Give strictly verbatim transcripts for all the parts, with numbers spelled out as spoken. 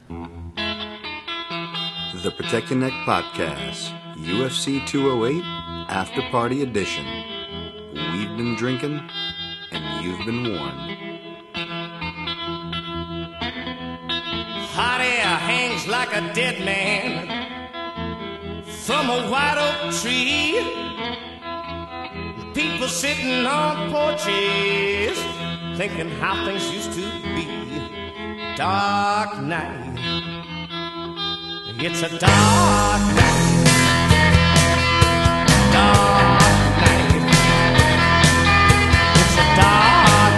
The Protect Your Neck Podcast, U F C two oh eight, After Party Edition. We've been drinking, and you've been warned. Hot air hangs like a dead man from a white oak tree. People sitting on porches thinking how things used to be. Dark night. It's a dark night. Dark night. It's a dark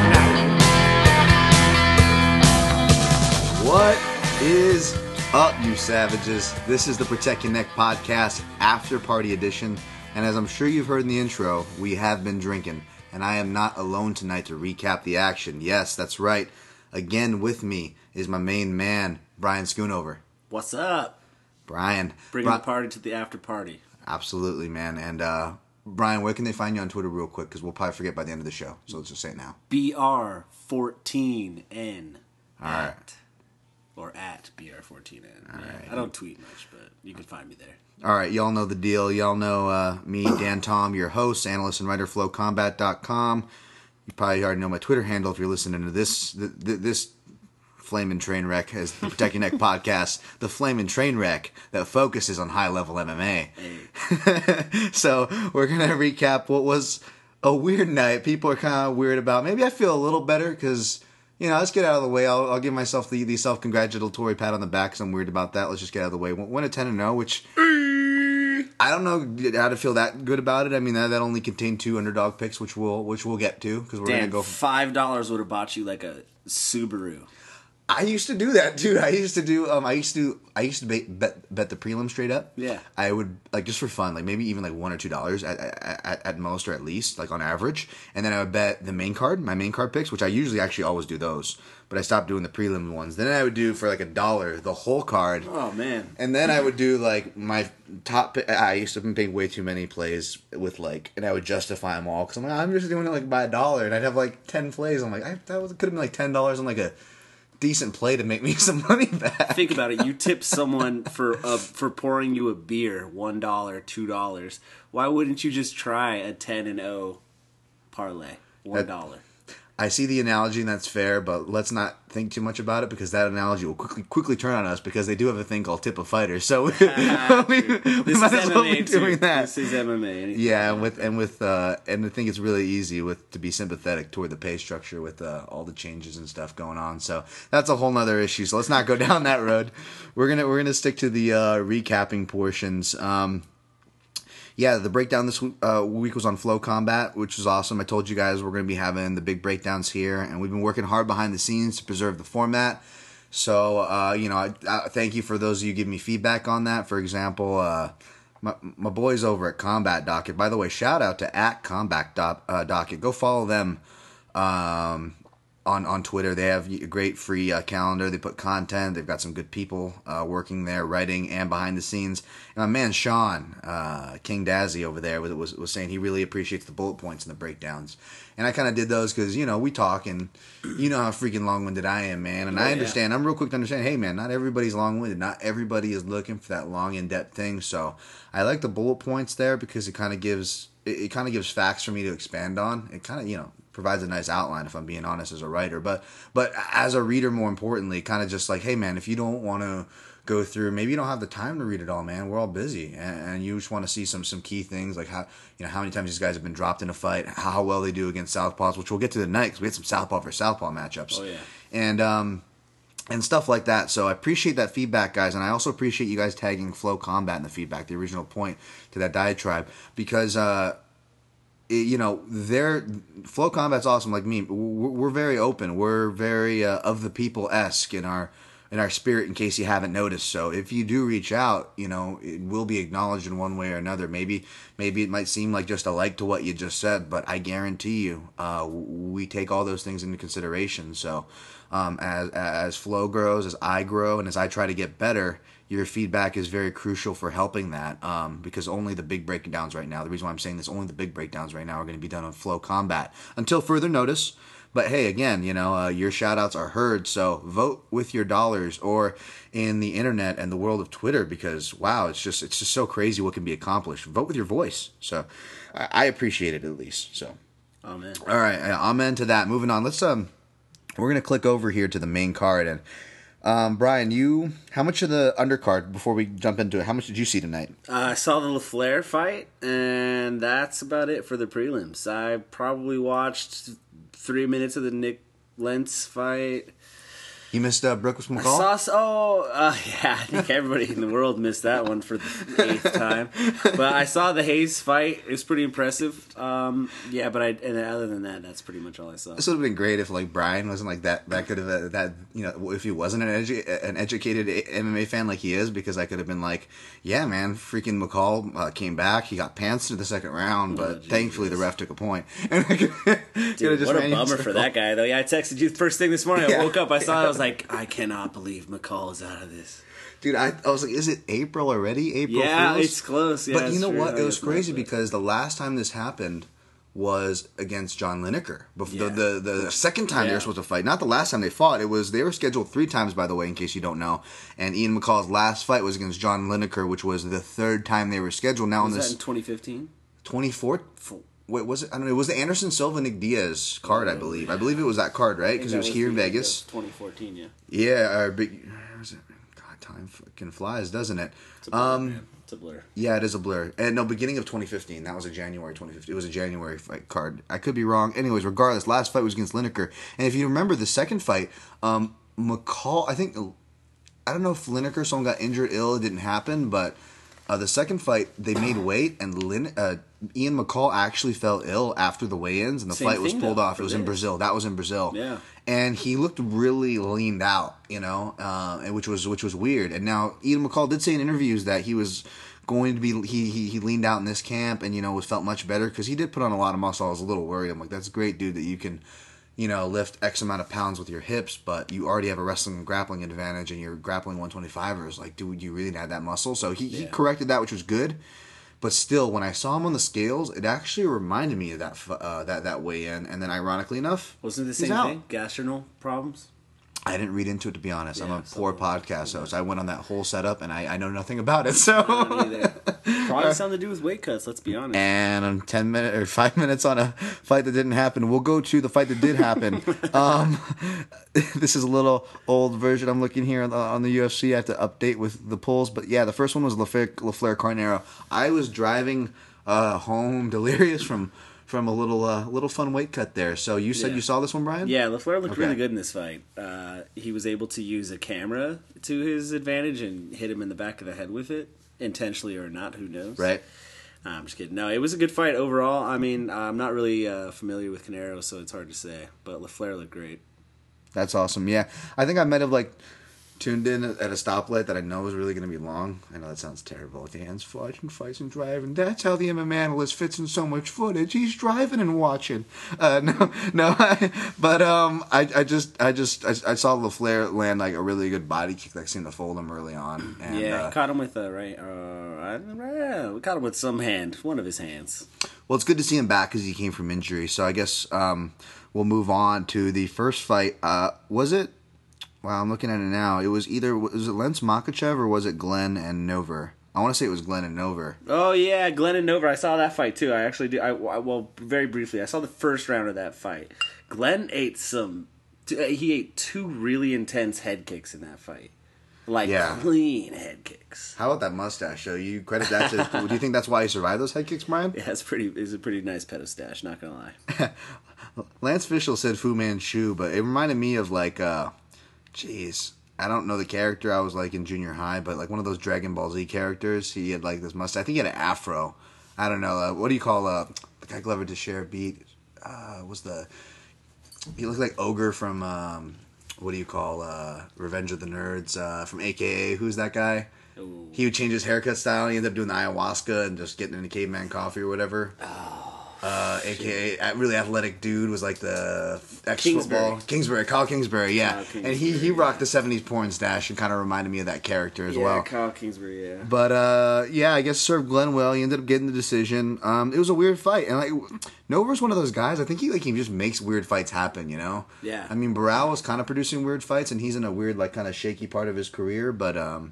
night. What is up, you savages? This is the Protect Your Neck Podcast, After Party Edition. And as I'm sure you've heard in the intro, we have been drinking. And I am not alone tonight to recap the action. Yes, that's right. Again with me is my main man, Brian Schoonover. What's up? Brian. Bringing Bri- the party to the after party. Absolutely, man. And uh, Brian, where can they find you on Twitter real quick? Because we'll probably forget by the end of the show. So let's just say it now. B R fourteen N. All right. Or at B R fourteen N. All yeah, right. I don't tweet much, but you can find me there. All right, y'all know the deal. Y'all know uh, me, Dan Tom, your host, analyst and writer, flow combat dot com. You probably already know my Twitter handle if you're listening to this th- th- this flaming train wreck as the Protect Your Neck Podcast, the flaming train wreck that focuses on high-level M M A. Hey. So we're going to recap what was a weird night. People are kind of weird about. Maybe I feel a little better because, you know, let's get out of the way. I'll, I'll give myself the, the self-congratulatory pat on the back because I'm weird about that. Let's just get out of the way. Went a ten and oh, which I don't know how to feel that good about it. I mean, that, that only contained two underdog picks, which we'll which we'll get to because we're Dan, going to go. five dollars would have bought you like a Subaru. I used to do that, dude. I used to do. Um, I used to. I used to bet bet, bet the prelim straight up. Yeah. I would like just for fun, like maybe even like one or two dollars at, at at most or at least, like on average. And then I would bet the main card, my main card picks, which I usually actually always do those. But I stopped doing the prelim ones. Then I would do for like a dollar the whole card. Oh man. And then I would do like my top. I used to have been paying way too many plays with like, and I would justify them all because I'm like, I'm just doing it like by a dollar, and I'd have like ten plays. I'm like, I that was could have been like ten dollars on like a decent play to make me some money back. Think about it. You tip someone for uh, for pouring you a beer, one dollar, two dollars. Why wouldn't you just try a ten and oh parlay, one dollar? I see the analogy, and that's fair, but let's not think too much about it because that analogy will quickly quickly turn on us because they do have a thing called tip a fighter. So we, Ah, we, true. we This might is as well M M A be too. doing that. This is M M A. Yeah, and with and with uh, and I think it's really easy with to be sympathetic toward the pay structure with uh, all the changes and stuff going on. So that's a whole nother issue. So let's not go down that road. We're gonna we're gonna stick to the uh, recapping portions. Um, Yeah, the breakdown this uh, week was on Flow Combat, which was awesome. I told you guys we're going to be having the big breakdowns here, and we've been working hard behind the scenes to preserve the format. So, uh, you know, I, I thank you for those of you giving me feedback on that. For example, uh, my, my boys over at Combat Docket. By the way, shout out to at Combat Doc, uh, Docket. Go follow them um, on on Twitter. They have a great free uh, calendar. They put content. They've got some good people uh, working there, writing and behind the scenes. And my man Sean uh, King Dazzy over there was, was was saying he really appreciates the bullet points and the breakdowns. And I kind of did those because you know we talk and you know how freaking long winded I am, man. And Oh, I yeah. understand. I'm real quick to understand. Hey, man, not everybody's long winded. Not everybody is looking for that long in depth thing. So I like the bullet points there because it kind of gives it, it kind of gives facts for me to expand on. It kind of you know. provides a nice outline if I'm being honest as a writer, but but as a reader, more importantly, kind of just like, hey man, if you don't want to go through, maybe you don't have the time to read it all, man. We're all busy, and, and you just want to see some some key things like how you know how many times these guys have been dropped in a fight, how well they do against southpaws, which we'll get to tonight because we had some southpaw for southpaw matchups. Oh yeah, and um and stuff like that. So I appreciate that feedback, guys, and I also appreciate you guys tagging Flow Combat in the feedback, the original point to that diatribe, because. uh You know, their Flow Combat's awesome. Like me, we're, we're very open. We're very uh, of the people esque in our in our spirit. In case you haven't noticed, so if you do reach out, you know, it will be acknowledged in one way or another. Maybe maybe it might seem like just a like to what you just said, but I guarantee you, uh, we take all those things into consideration. So, um, as as Flow grows, as I grow, and as I try to get better. Your feedback is very crucial for helping that um, because only the big breakdowns right now, the reason why I'm saying this, only the big breakdowns right now are going to be done on Flow Combat until further notice. But hey, again, you know, uh, your shout outs are heard. So vote with your dollars or in the internet and the world of Twitter, because wow, it's just it's just so crazy what can be accomplished. Vote with your voice. So I, I appreciate it at least. So Amen. all right, amen to that. Moving on. Let's um, we're gonna click over here to the main card and. Um, Brian, you, how much of the undercard, before we jump into it, how much did you see tonight? Uh, I saw the LaFleur fight, and that's about it for the prelims. I probably watched three minutes of the Nick Lentz fight. You missed uh, Brooks I McCall? saw, oh, uh, yeah, I think everybody in the world missed that one for the eighth time. But I saw the Hayes fight. It was pretty impressive. Um, yeah, but I, and other than that, that's pretty much all I saw. This would have been great if like Brian wasn't like that. That could have uh, that you know if he wasn't an edu- an educated M M A fan like he is, because I could have been like, yeah, man, freaking McCall uh, came back. He got pantsed in the second round, but Oh, thankfully the ref took a point. And Dude, what a bummer for that guy, though. Yeah, I texted you first thing this morning. I Yeah. woke up, I saw it, I was like, I cannot believe McCall is out of this. Dude, I, I was like, is it April already? April Yeah, Fools? it's close. Yeah, but you it's know true. what? I It was guess not, crazy but- because the last time this happened was against John Lineker. Bef- Yeah. the, the the second time they Yeah. were supposed to fight, not the last time they fought. It was they were scheduled three times, by the way, in case you don't know. And Ian McCall's last fight was against John Lineker, which was the third time they were scheduled. Now Was in that this in twenty fifteen? twenty-four. Wait, was it? I don't know. It was the Anderson Silva Nick Diaz card, I believe. I believe it was that card, right? Because it was here in Vegas. twenty fourteen, yeah. Yeah, our big. where was it? God, time fucking flies, doesn't it? It's a blur, Um, man. It's a blur. Yeah, it is a blur. And no, beginning of twenty fifteen. That was a January twenty fifteen. It was a January fight card. I could be wrong. Anyways, regardless, last fight was against Lineker. And if you remember the second fight, um, McCall, I think, I don't know if Lineker, someone got injured, ill, it didn't happen, but uh, the second fight, they made weight, and Lin, uh, Ian McCall actually fell ill after the weigh-ins, and the Same fight was thing, pulled though, off. It for was in this. Brazil. That was in Brazil. Yeah. And he looked really leaned out, you know, uh, and which was which was weird. And now Ian McCall did say in interviews that he was going to be he he, he leaned out in this camp, and you know was felt much better because he did put on a lot of muscle. I was a little worried. I'm like, that's great, dude, that you can, you know, lift X amount of pounds with your hips, but you already have a wrestling and grappling advantage, and you're grappling one twenty-fivers. Like, dude, you really had that muscle. So he, he Yeah. corrected that, which was good. But still, when I saw him on the scales, it actually reminded me of that f- uh, that that weigh-in. And then, ironically enough, Wasn't it the he's same out. thing? Gastronal problems? I didn't read into it, to be honest. I'm Yeah, a poor something. podcast host. I went on that whole setup, and I, I know nothing about it. So, I don't either. Probably something to do with weight cuts, let's be honest. and I'm ten minutes or five minutes on a fight that didn't happen. We'll go to the fight that did happen. um, this is a little old version. I'm looking here on the, on the U F C. I have to update with the polls, but yeah, the first one was LaFleur, LaFleur Carnero. I was driving uh, home delirious from from a little uh, little fun weight cut there. So you said Yeah. you saw this one, Brian? Yeah, LaFleur looked Okay. really good in this fight. Uh, he was able to use a camera to his advantage and hit him in the back of the head with it, intentionally or not, who knows. Right. Nah, I'm just kidding. No, it was a good fight overall. I mean, I'm not really uh, familiar with Canero, so it's hard to say. But LaFleur looked great. That's awesome. Yeah, I think I might have like tuned in at a stoplight that I know is really going to be long. I know that sounds terrible. Dan's watching fights and driving. That's how the M M A analyst fits in so much footage. He's driving and watching. Uh, no, no. I, but um, I, I just, I just, I, I saw LaFleur land like a really good body kick that seemed to fold him early on. And, yeah, uh, caught him with a right. Uh, I, yeah, we caught him with some hand, one of his hands. Well, it's good to see him back because he came from injury. So I guess um, we'll move on to the first fight. Uh, was it? Wow, I'm looking at it now. It was either was it Lentz Makachev or was it Glenn and Nover? I want to say it was Glenn and Nover. Oh yeah, Glenn and Nover. I saw that fight too. I actually did. I, I well, very briefly, I saw the first round of that fight. Glenn ate some. He ate two really intense head kicks in that fight, like Yeah. clean head kicks. How about that mustache? So you credit that to? Do you think that's why he survived those head kicks, Brian? Yeah, it's pretty. It's a pretty nice pedo stash. Not gonna lie. Lance Fischel said Fu Manchu, but it reminded me of like, uh, jeez, I don't know the character I was like in junior high, but like one of those Dragon Ball Z characters. He had like this mustache. I think he had an afro. I don't know. Uh, what do you call uh, the guy Glover to share beat? Uh, was the he looked like Ogre from um, what do you call uh, Revenge of the Nerds uh, from A K A? Who's that guy? Ooh. He would change his haircut style. And he ended up doing the ayahuasca and just getting into caveman coffee or whatever. Uh, A K A a really athletic dude was like the ex Kingsbury. football Kingsbury, Kyle Kingsbury, yeah, Kyle Kingsbury, and he he rocked yeah. the seventies porn stash and kind of reminded me of that character as yeah, well. Kyle Kingsbury, yeah. But uh, yeah, I guess served Glenn well. He ended up getting the decision. Um, it was a weird fight, and like Nover's one of those guys. I think he like he just makes weird fights happen. You know? Yeah. I mean, Barao was kind of producing weird fights, and he's in a weird like kind of shaky part of his career. But um,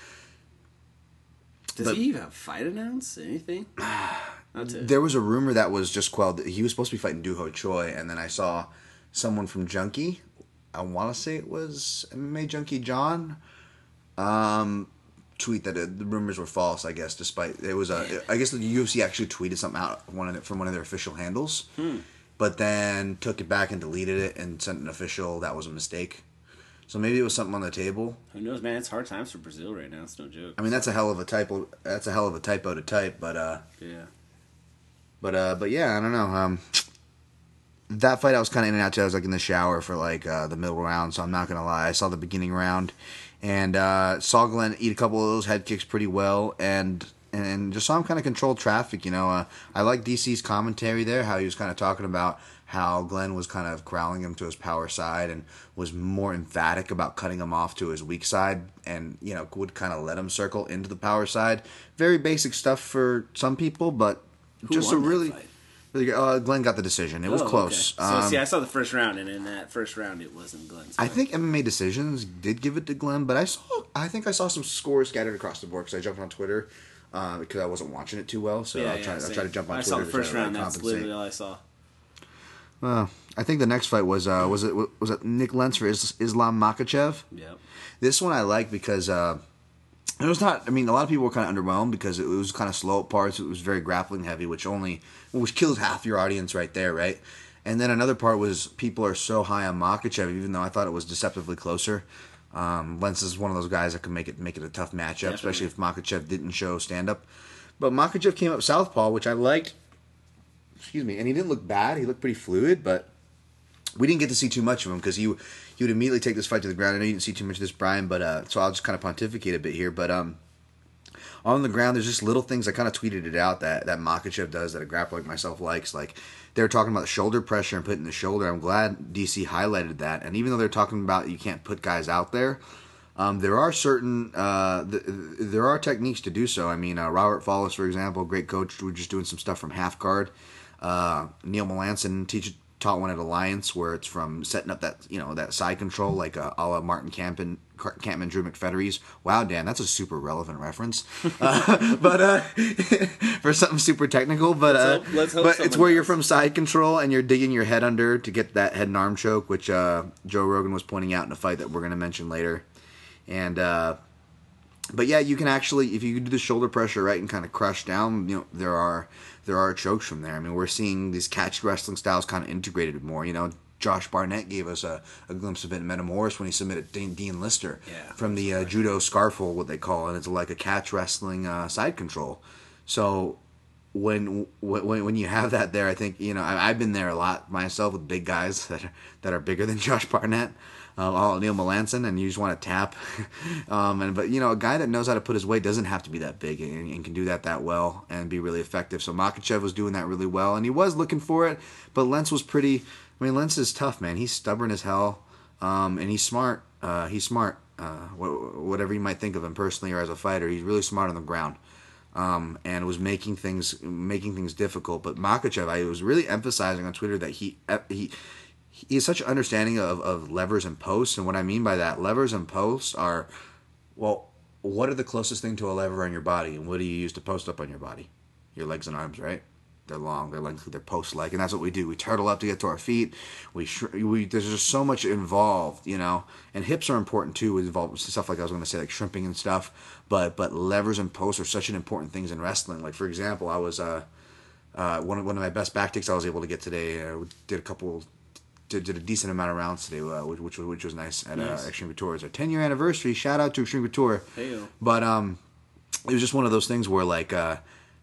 Does but- he even have a fight announced? Anything? That's it. there was a rumor that was just quelled. That he was supposed to be fighting Doo Ho Choi, and then I saw someone from Junkie. I want to say it was M M A Junkie John. Um. Tweet that uh, the rumors were false. I guess, despite it was a, I guess the U F C actually tweeted something out one of the, from one of their official handles, Hmm. but then took it back and deleted it and sent an official that was a mistake. So maybe it was something on the table. Who knows, man? It's hard times for Brazil right now. It's no joke. I mean, that's a hell of a typo. That's a hell of a typo to type, but uh, Yeah. but uh, but yeah, I don't know. Um, that fight I was kind of in and out. Too. I was like in the shower for like uh, the middle round, so I'm not gonna lie. I saw the beginning round. And uh, saw Glenn eat a couple of those head kicks pretty well, and and just saw him kind of control traffic. You know, uh, I like D C's commentary there, how he was kind of talking about how Glenn was kind of corralling him to his power side and was more emphatic about cutting him off to his weak side, and you know would kind of let him circle into the power side. Very basic stuff for some people, but Who just won a that really. fight? really good- Uh, Glenn got the decision. It was Oh, close. okay. So Um, see, I saw the first round, and in that first round, it wasn't Glenn's. I fight. think M M A Decisions did give it to Glenn, but I saw I think I saw some scores scattered across the board because I jumped on Twitter uh, because I wasn't watching it too well. So Yeah, I'll yeah, try, I'll same. try to jump on I Twitter. saw the to try first to, like, round. That's compensate. literally all I saw. Well, I think the next fight was uh, was it was it Nick Lentz for Is- Islam Makhachev. Yep. This one I like because uh, it was not. I mean, a lot of people were kind of underwhelmed because it was kind of slow at parts. It was very grappling heavy, which only which kills half your audience right there, right? And then another part was people are so high on Makhachev, even though I thought it was deceptively closer. Um, Lentz is one of those guys that can make it make it a tough matchup, Definitely. especially if Makhachev didn't show stand up. But Makhachev came up southpaw, which I liked. Excuse me, and he didn't look bad. He looked pretty fluid, but we didn't get to see too much of him because he he would immediately take this fight to the ground. I know you didn't see too much of this, Brian, but uh, so I'll just kind of pontificate a bit here. But um, on the ground, there's just little things. I kind of tweeted it out that that Makhachev does that a grappler like myself likes. Like they were talking about the shoulder pressure and putting the shoulder. I'm glad D C highlighted that. And even though they're talking about you can't put guys out there, um, there are certain uh, th- there are techniques to do so. I mean, uh, Robert Follis, for example, great coach. We're just doing some stuff from half guard. Uh, Neil Melanson teach, taught one at Alliance where it's from setting up that you know that side control like uh, a la Martin Campman, Campman, Drew McFedderies. Wow, Dan, that's a super relevant reference. Uh, but uh, for something super technical, but uh, Let's hope- let's hope but it's someone where you're does. from side control and you're digging your head under to get that head and arm choke, which uh, Joe Rogan was pointing out in a fight that we're going to mention later, and. Uh, But yeah, you can actually, if you do the shoulder pressure right and kind of crush down, you know, there are there are chokes from there. I mean, we're seeing these catch wrestling styles kind of integrated more. You know, Josh Barnett gave us a, a glimpse of it in Metamoris when he submitted Dean, Dean Lister Yeah. from the uh, judo scarfle, what they call it. It's like a catch wrestling uh, side control. So when when when you have that there, I think you know I, I've been there a lot myself with big guys that are, that are bigger than Josh Barnett. Um, oh, Neil Melanson, and you just want to tap. um, and but you know, a guy that knows how to put his weight doesn't have to be that big and, and can do that that well and be really effective. So Makhachev was doing that really well, and he was looking for it. But Lentz was pretty. I mean, Lentz is tough, man. He's stubborn as hell, um, and he's smart. Uh, he's smart. Uh, wh- whatever you might think of him personally or as a fighter, he's really smart on the ground. Um, and was making things making things difficult. But Makhachev, I was really emphasizing on Twitter that he he. He has such an understanding of, of levers and posts, and what I mean by that, levers and posts are, well, what are the closest thing to a lever on your body, and what do you use to post up on your body? Your legs and arms, right? They're long, they're lengthy, they're post-like, and that's what we do. We turtle up to get to our feet. We, sh- we there's just so much involved, you know, and hips are important too. With involved stuff like I was going to say, like shrimping and stuff, but but levers and posts are such an important things in wrestling. Like for example, I was uh, uh one of one of my best back kicks I was able to get today. I did a couple. Did, did a decent amount of rounds today, uh, which, which was which was nice at Nice. uh, Extreme Couture. It's our ten year anniversary. Shout out to Extreme Couture. Heyo. But um, it was just one of those things where like uh,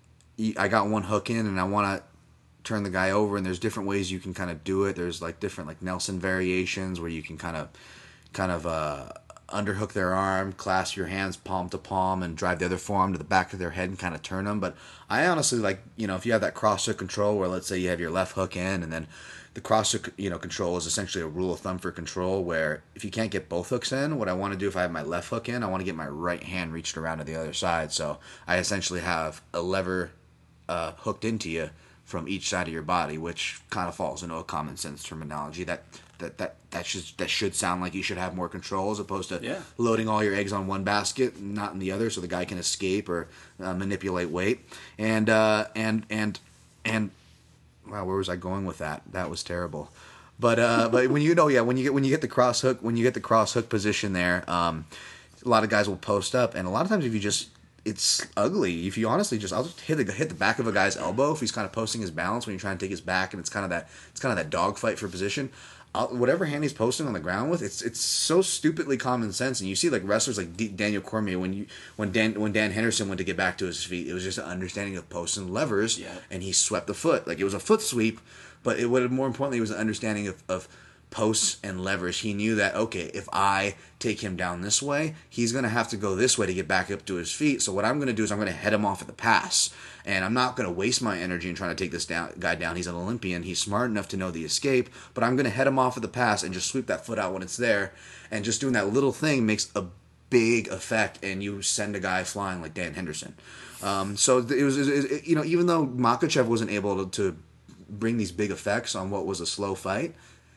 y- I got one hook in and I want to turn the guy over, and there's different ways you can kind of do it. There's like different like Nelson variations where you can kind of kind of uh, underhook their arm, clasp your hands palm to palm, and drive the other forearm to the back of their head and kind of turn them. But I honestly like, you know, if you have that cross hook control where let's say you have your left hook in and then the cross hook, you know, control is essentially a rule of thumb for control where if you can't get both hooks in, what I want to do if I have my left hook in, I want to get my right hand reached around to the other side. So I essentially have a lever uh, hooked into you from each side of your body, which kind of falls into a common sense terminology that that that that should that should sound like you should have more control as opposed to yeah. loading all your eggs on one basket, not in the other, so the guy can escape or uh, manipulate weight. And uh, and and and wow, where was I going with that? That was terrible. But uh, but when you know, yeah, when you get when you get the cross hook, when you get the cross hook position there, um, a lot of guys will post up, and a lot of times if you just it's ugly. If you honestly just, I'll just hit the hit the back of a guy's elbow if he's kind of posting his balance when you're trying to take his back, and it's kind of that it's kind of that dogfight for position. I'll, whatever hand he's posting on the ground with, it's it's so stupidly common sense. And you see like wrestlers like D- Daniel Cormier when you when Dan when Dan Henderson went to get back to his feet, it was just an understanding of posts and levers, yeah. and he swept the foot like it was a foot sweep, but it would more importantly it was an understanding of. of posts and levers. He knew that, okay, if I take him down this way, he's going to have to go this way to get back up to his feet. So what I'm going to do is I'm going to head him off at the pass. And I'm not going to waste my energy in trying to take this down, guy down. He's an Olympian. He's smart enough to know the escape. But I'm going to head him off at the pass and just sweep that foot out when it's there. And just doing that little thing makes a big effect. And you send a guy flying like Dan Henderson. Um, so it was, it, it, you know, even though Makhachev wasn't able to, to bring these big effects on what was a slow fight,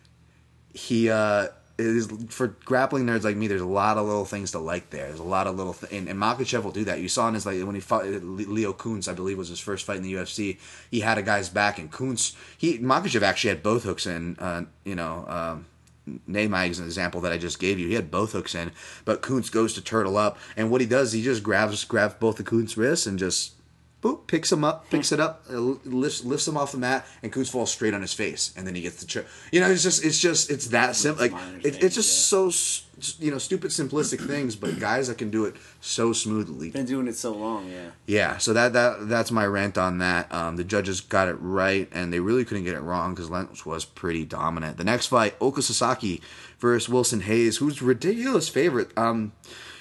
he uh is for grappling nerds like me. There's a lot of little things to like there. There's a lot of little th- and, and Makhachev will do that. You saw in his like when he fought Leo Kuntz, I believe was his first fight in the U F C. He had a guy's back, and Kuntz he Makhachev actually had both hooks in. Uh, you know, um, Neymag is an example that I just gave you. He had both hooks in, but Kuntz goes to turtle up, and what he does, he just grabs grabs both of Kuntz's wrists and just. Boop, picks him up, picks it up, uh, lifts lifts him off the mat, and Kuntz falls straight on his face, and then he gets the choke. You know, it's just, it's just, it's that simple. Like, it, it's just so, you know, stupid, simplistic things, but guys that can do it so smoothly. Been doing it so long, yeah. Yeah, so that that that's my rant on that. Um, the judges got it right, and they really couldn't get it wrong because Lentz was pretty dominant. The next fight, Oka Sasaki versus Wilson Hayes, who's ridiculous favorite. Um.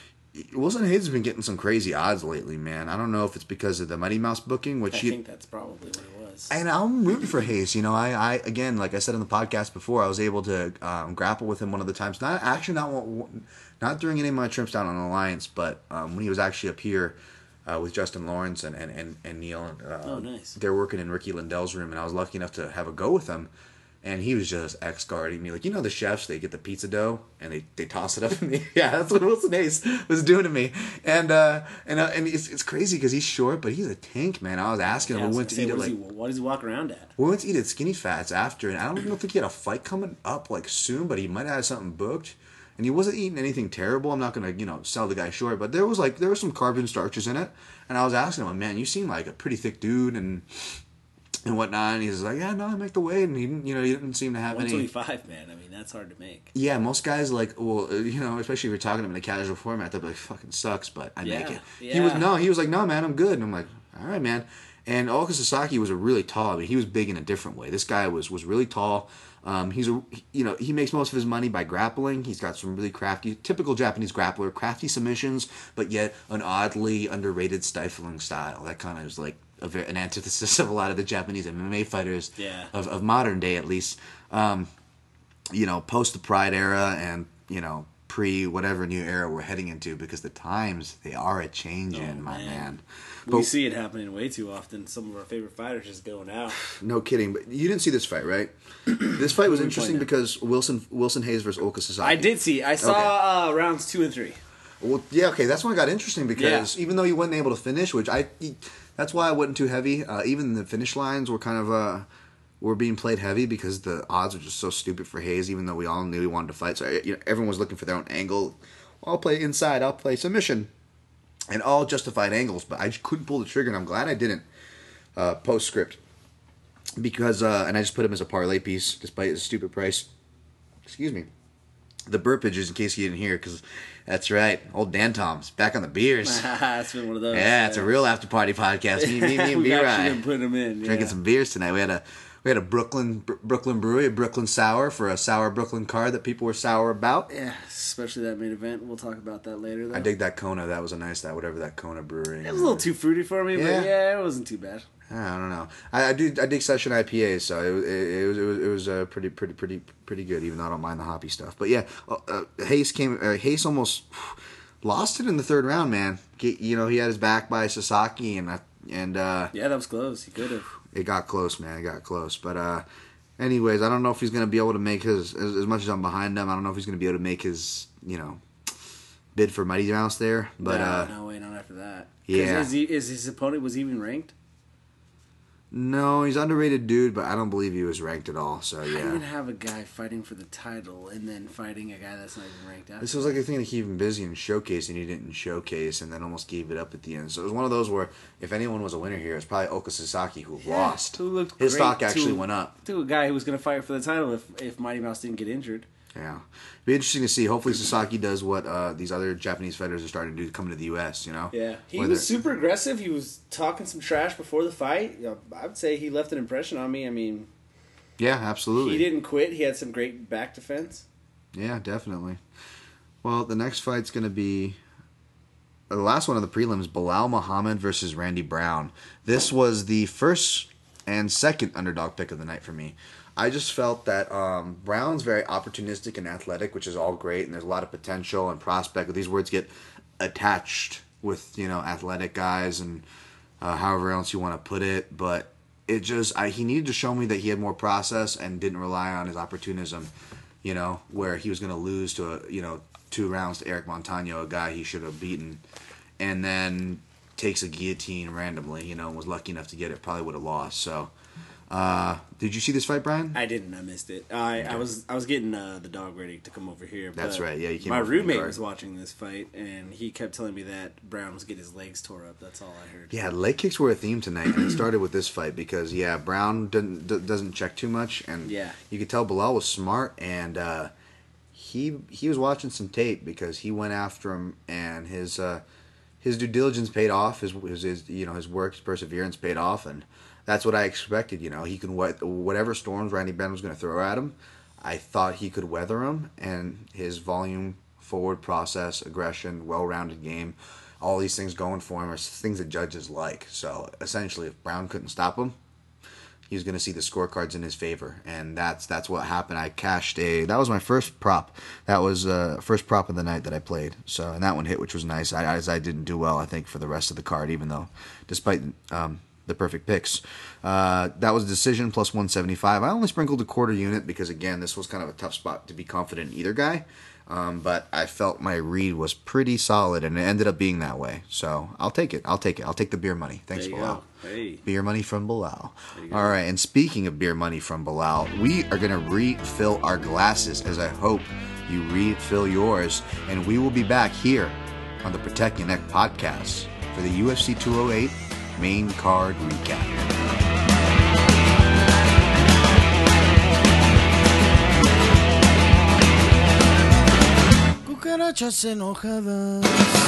Wilson Hayes has been getting some crazy odds lately, man. I don't know if it's because of the Mighty Mouse booking, which I he, think that's probably what it was. And I'm rooting for Hayes. You know, I, I again, like I said in the podcast before, I was able to um, grapple with him one of the times. Not actually not not during any of my trips down on Alliance, but um, when he was actually up here uh, with Justin Lawrence and and and, and Neil. And, uh, oh, nice. They're working in Ricky Lindell's room, and I was lucky enough to have a go with him. And he was just X-guarding me. Like, you know the chefs, they get the pizza dough, and they, they toss it up in the... Yeah, that's what Wilson Hayes was doing to me. And uh, and uh, and it's it's crazy because he's short, but he's a tank, man. I was asking yeah, him. I We was went to say, eat at, what, like... does he, what does he walk around at? We went to eat at Skinny Fats after, and I don't even think he had a fight coming up, like, soon, but he might have something booked. And he wasn't eating anything terrible. I'm not going to, you know, sell the guy short, but there was, like, there was some carbs and starches in it. And I was asking him, man, you seem like a pretty thick dude, and... and whatnot, and he's like, yeah, no, I make the weight, and he didn't, you know, he didn't seem to have one twenty-five, any... one twenty-five, man, I mean, that's hard to make. Yeah, most guys, like, well, uh, you know, especially if you're talking to him in a casual format, they'll be like, fucking sucks, but I yeah, make it. Yeah. He was, no, he was like, no, man, I'm good, and I'm like, all right, man. And Oka Sasaki was a really tall, I mean, he was big in a different way. This guy was, was really tall. Um, he's a, you know, he makes most of his money by grappling. He's got some really crafty, typical Japanese grappler, crafty submissions, but yet an oddly underrated stifling style. That kind of is like a very, an antithesis of a lot of the Japanese M M A fighters yeah. of, of modern day, at least. Um, you know, post the Pride era and, you know, pre whatever new era we're heading into, because the times, they are a changing, oh, my man. man. We But, see it happening way too often. Some of our favorite fighters just going out. no kidding, but you didn't see this fight, right? This fight was interesting because Wilson Wilson Hayes versus Oka Sasaki. I did see. I saw Okay. uh, rounds two and three. Well, yeah, okay, that's when it got interesting because Yeah. even though you wasn't able to finish, which I, that's why I wasn't too heavy. Uh, even the finish lines were kind of uh, were being played heavy because the odds were just so stupid for Hayes. Even though we all knew he wanted to fight, so you know, everyone was looking for their own angle. I'll play inside. I'll play submission, and all justified angles. But I just couldn't pull the trigger, and I'm glad I didn't. Uh, postscript, because uh, and I just put him as a parlay piece despite his stupid price. Excuse me. The burpages, in case you didn't hear, because that's right, old Dan Tom's back on the beers. It's been one of those. Yeah, it's a real after party podcast. Me, me, me and We've B actually Rye been putting them in. drinking yeah. some beers tonight. We had a We had a Brooklyn Br- Brooklyn Brewery, a Brooklyn Sour for a sour Brooklyn card that people were sour about. Yeah, especially that main event. We'll talk about that later, though. I dig that Kona. That was a nice, that whatever that Kona brewery. It was a little too fruity for me, Yeah. but yeah, it wasn't too bad. I don't know. I, I do. I dig session I P As, so it, it, it was it was it was uh, pretty pretty pretty pretty good. Even though I don't mind the hoppy stuff, but yeah, uh, uh, Hayes came. Uh, Hayes almost lost it in the third round, man. Get, you know, he had his back by Sasaki, and I, and uh, Yeah, that was close. He could have. it got close, man. It got close, but uh, anyways, I don't know if he's gonna be able to make his as, as much as I'm behind him. I don't know if he's gonna be able to make his you know bid for Mighty Mouse there, but no, uh, no way, not after that. 'Cause yeah. Is, he, is his opponent was even ranked? no, he's underrated dude, but I don't believe he was ranked at all. So How do you even yeah, have a guy fighting for the title and then fighting a guy that's not even ranked out? this was like a thing to keep him busy and showcase, and he didn't showcase, and then almost gave it up at the end. So it was one of those where if anyone was a winner here, it's probably Oka Sasaki who lost. Who looked His great stock actually to- went up. To a guy who was going to fight for the title if if Mighty Mouse didn't get injured. Yeah, be interesting to see. Hopefully Sasaki does what uh, these other Japanese fighters are starting to do, coming to the U S. You know. Yeah, he Whether- was super aggressive. He was talking some trash before the fight. You know, I would say he left an impression on me. I mean, Yeah, absolutely. he didn't quit. He had some great back defense. Yeah, definitely. Well, the next fight's going to be uh, the last one of the prelims, Bilal Muhammad versus Randy Brown. This was the first and second underdog pick of the night for me. I just felt that um, Brown's very opportunistic and athletic, which is all great, and there's a lot of potential and prospect. These words get attached with, you know, athletic guys and uh, however else you want to put it, but it just, I, he needed to show me that he had more process and didn't rely on his opportunism, you know, where he was going to lose to, a, you know, two rounds to Eric Montano, a guy he should have beaten, and then takes a guillotine randomly, you know, and was lucky enough to get it, probably would have lost. So, uh, did you see this fight, Brian? I didn't. I missed it. I, I was I was getting uh, the dog ready to come over here. That's but right, yeah, you came My over from the roommate guard. was watching this fight, and he kept telling me that Brown was getting his legs tore up. That's all I heard. Yeah, leg kicks were a theme tonight, and it started with this fight because, yeah, Brown doesn't, d- doesn't check too much, and Yeah. you could tell Bilal was smart, and uh, he he was watching some tape because he went after him, and his uh, his due diligence paid off. His, his his you know his work, his perseverance paid off, and that's what I expected. You know, he can what whatever storms Randy Brown was going to throw at him. I thought he could weather him, and his volume, forward process, aggression, well-rounded game, all these things going for him are things that judges like. So essentially, if Brown couldn't stop him, he was going to see the scorecards in his favor, and that's that's what happened. I cashed a that was my first prop. That was uh first prop of the night that I played. So and that one hit, which was nice. I as I didn't do well, I think, for the rest of the card, even though despite um, the perfect picks. Uh, that was a decision plus one seventy-five. I only sprinkled a quarter unit because, again, this was kind of a tough spot to be confident in either guy. Um, but I felt my read was pretty solid, and it ended up being that way. So I'll take it. I'll take it. I'll take the beer money. Thanks, There you Bilal. go. Hey. Beer money from Bilal. you go. All right, and speaking of beer money from Bilal, we are going to refill our glasses, as I hope you refill yours. And we will be back here on the Protect Your Neck podcast for the U F C two oh eight main card recap. Cucarachas enojadas.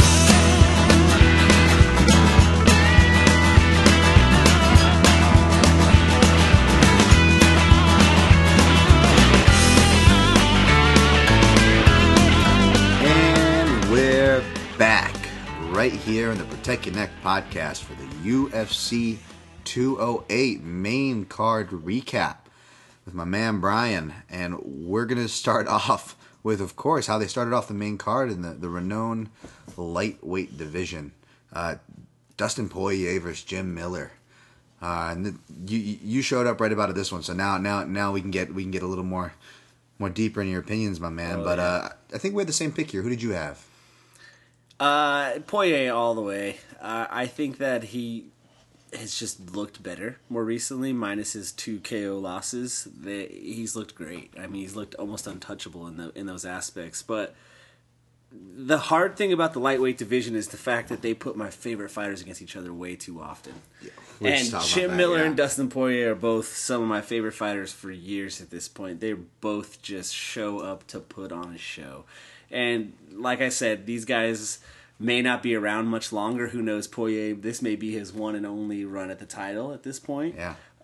And we're back right here on the Protect Your Neck podcast for the U F C two oh eight main card recap with my man Brian. And we're going to start off with, of course, how they started off the main card in the, the renowned lightweight division. Uh, Dustin Poirier versus Jim Miller. Uh, and the, you you showed up right about this one, so now now now we can get we can get a little more more deeper in your opinions, my man. Oh, but yeah. uh, I think we had the same pick here. Who did you have? Uh, Poirier all the way. Uh, I think that he has just looked better more recently, minus his two K O losses. They, he's looked great. I mean, he's looked almost untouchable in the in those aspects. But the hard thing about the lightweight division is the fact that they put my favorite fighters against each other way too often. We And just talked about Jim that, Miller yeah. and Dustin Poirier are both some of my favorite fighters for years at this point. They both just show up to put on a show. And like I said, these guys may not be around much longer. Who knows, Poirier, this may be his one and only run at the title at this point. Yeah.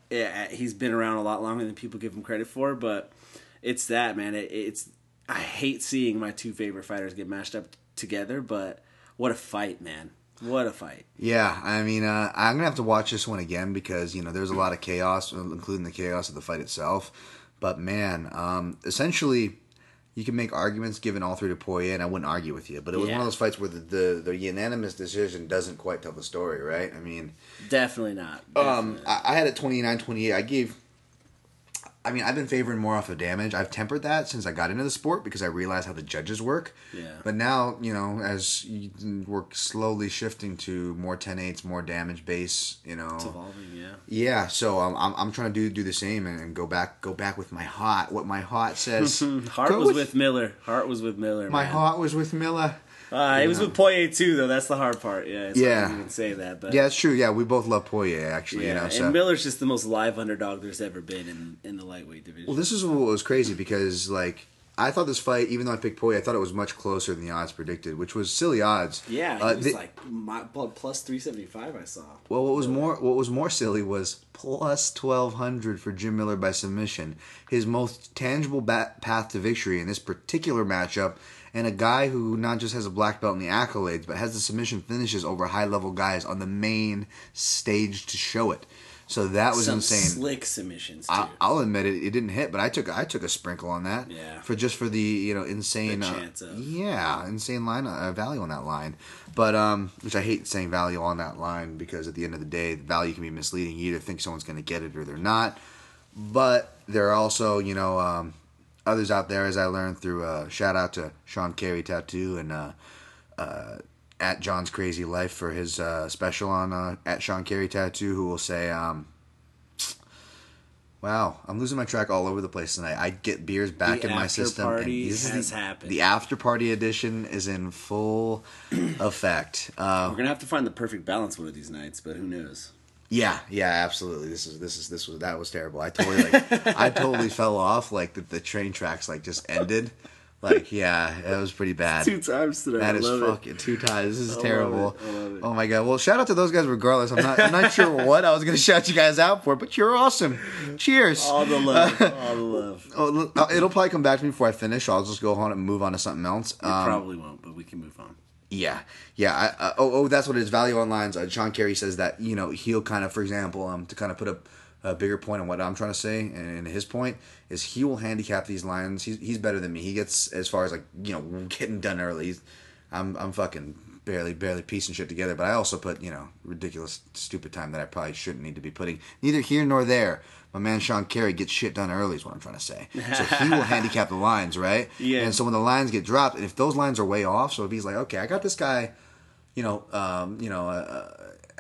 yeah, he's been around a lot longer than people give him credit for, but it's that, man. It, it's I hate seeing my two favorite fighters get matched up together, but what a fight, man. What a fight. Yeah, I mean, uh, I'm going to have to watch this one again because, you know, there's a lot of chaos, including the chaos of the fight itself. But, man, um, essentially, you can make arguments given all three to Poirier, and I wouldn't argue with you. But it was Yeah. one of those fights where the, the, the unanimous decision doesn't quite tell the story, right? I mean... Definitely not. Um, Definitely. I, I had it twenty-nine twenty-eight. I gave... I mean, I've been favoring more off of damage. I've tempered that since I got into the sport because I realized how the judges work. Yeah. But now, you know, as you, we're slowly shifting to more ten eights, more damage base, you know. It's evolving, yeah. Yeah, so um, I'm I'm trying to do do the same and, and go back go back with my heart. What my heart says. Hart Go was with Miller. Hart was with Miller. my man. heart was with Miller. Uh, it was with Poirier too, though. That's the hard part. Yeah. It's Yeah. hard to even say that, but Yeah, it's true. Yeah, we both love Poirier actually. yeah. You know, and so. Miller's just the most live underdog there's ever been in, in the lightweight division. Well, this is what was crazy because like I thought this fight, even though I picked Poirier, I thought it was much closer than the odds predicted, which was silly odds. yeah, he Uh, was the- like my, plus three seventy five. I saw. Well, what was more what was more silly was plus twelve hundred for Jim Miller by submission, his most tangible bat- path to victory in this particular matchup, and a guy who not just has a black belt in the accolades, but has the submission finishes over high level guys on the main stage to show it. So that was Some insane. slick submissions too. I, I'll admit it, it didn't hit, but I took I took a sprinkle on that. Yeah. For just for the you know insane The uh, chance of- yeah insane line uh, value on that line, but um which I hate saying value on that line because at the end of the day the value can be misleading. You either think someone's going to get it or they're not, but there are also you know um, others out there as I learned through uh, shout out to Sean Carey Tattoo and uh, uh, at John's Crazy Life for his uh, special on uh, at Sean Carey Tattoo who will say um. Wow, I'm losing my track all over the place tonight. I get beers back The in my after system. party this is has the, happened. The after party edition is in full effect. Uh, We're gonna have to find the perfect balance one of these nights, but who knows? yeah, yeah, absolutely. This is this is this was that was terrible. I totally like I totally fell off. Like the, the train tracks like just ended. Like yeah, it was pretty bad. Two times today. That I is love fucking two times. This is I love terrible. it. I love it. Oh my god. Well, shout out to those guys regardless. I'm not I'm not sure what I was gonna shout you guys out for, but you're awesome. Cheers. All the love. all the love. Oh, look, uh, it'll probably come back to me before I finish. I'll just go on and move on to something else. We Um, probably won't, but we can move on. yeah, yeah. I, uh, oh, oh, that's what it is. Value on lines. Uh, Sean Carey says that you know he'll kind of, for example, um, to kind of put a, a bigger point on what I'm trying to say, and, and his point is he will handicap these lines. He's he's better than me. He gets as far as like you know getting done early. He's, I'm I'm fucking barely barely piecing shit together. But I also put you know ridiculous stupid time that I probably shouldn't need to be putting. Neither here nor there. My man Sean Carey gets shit done early is what I'm trying to say. So he will handicap the lines, right? Yeah. And so when the lines get dropped, and if those lines are way off, so if he's like, okay, I got this guy, you know, um, you know, uh,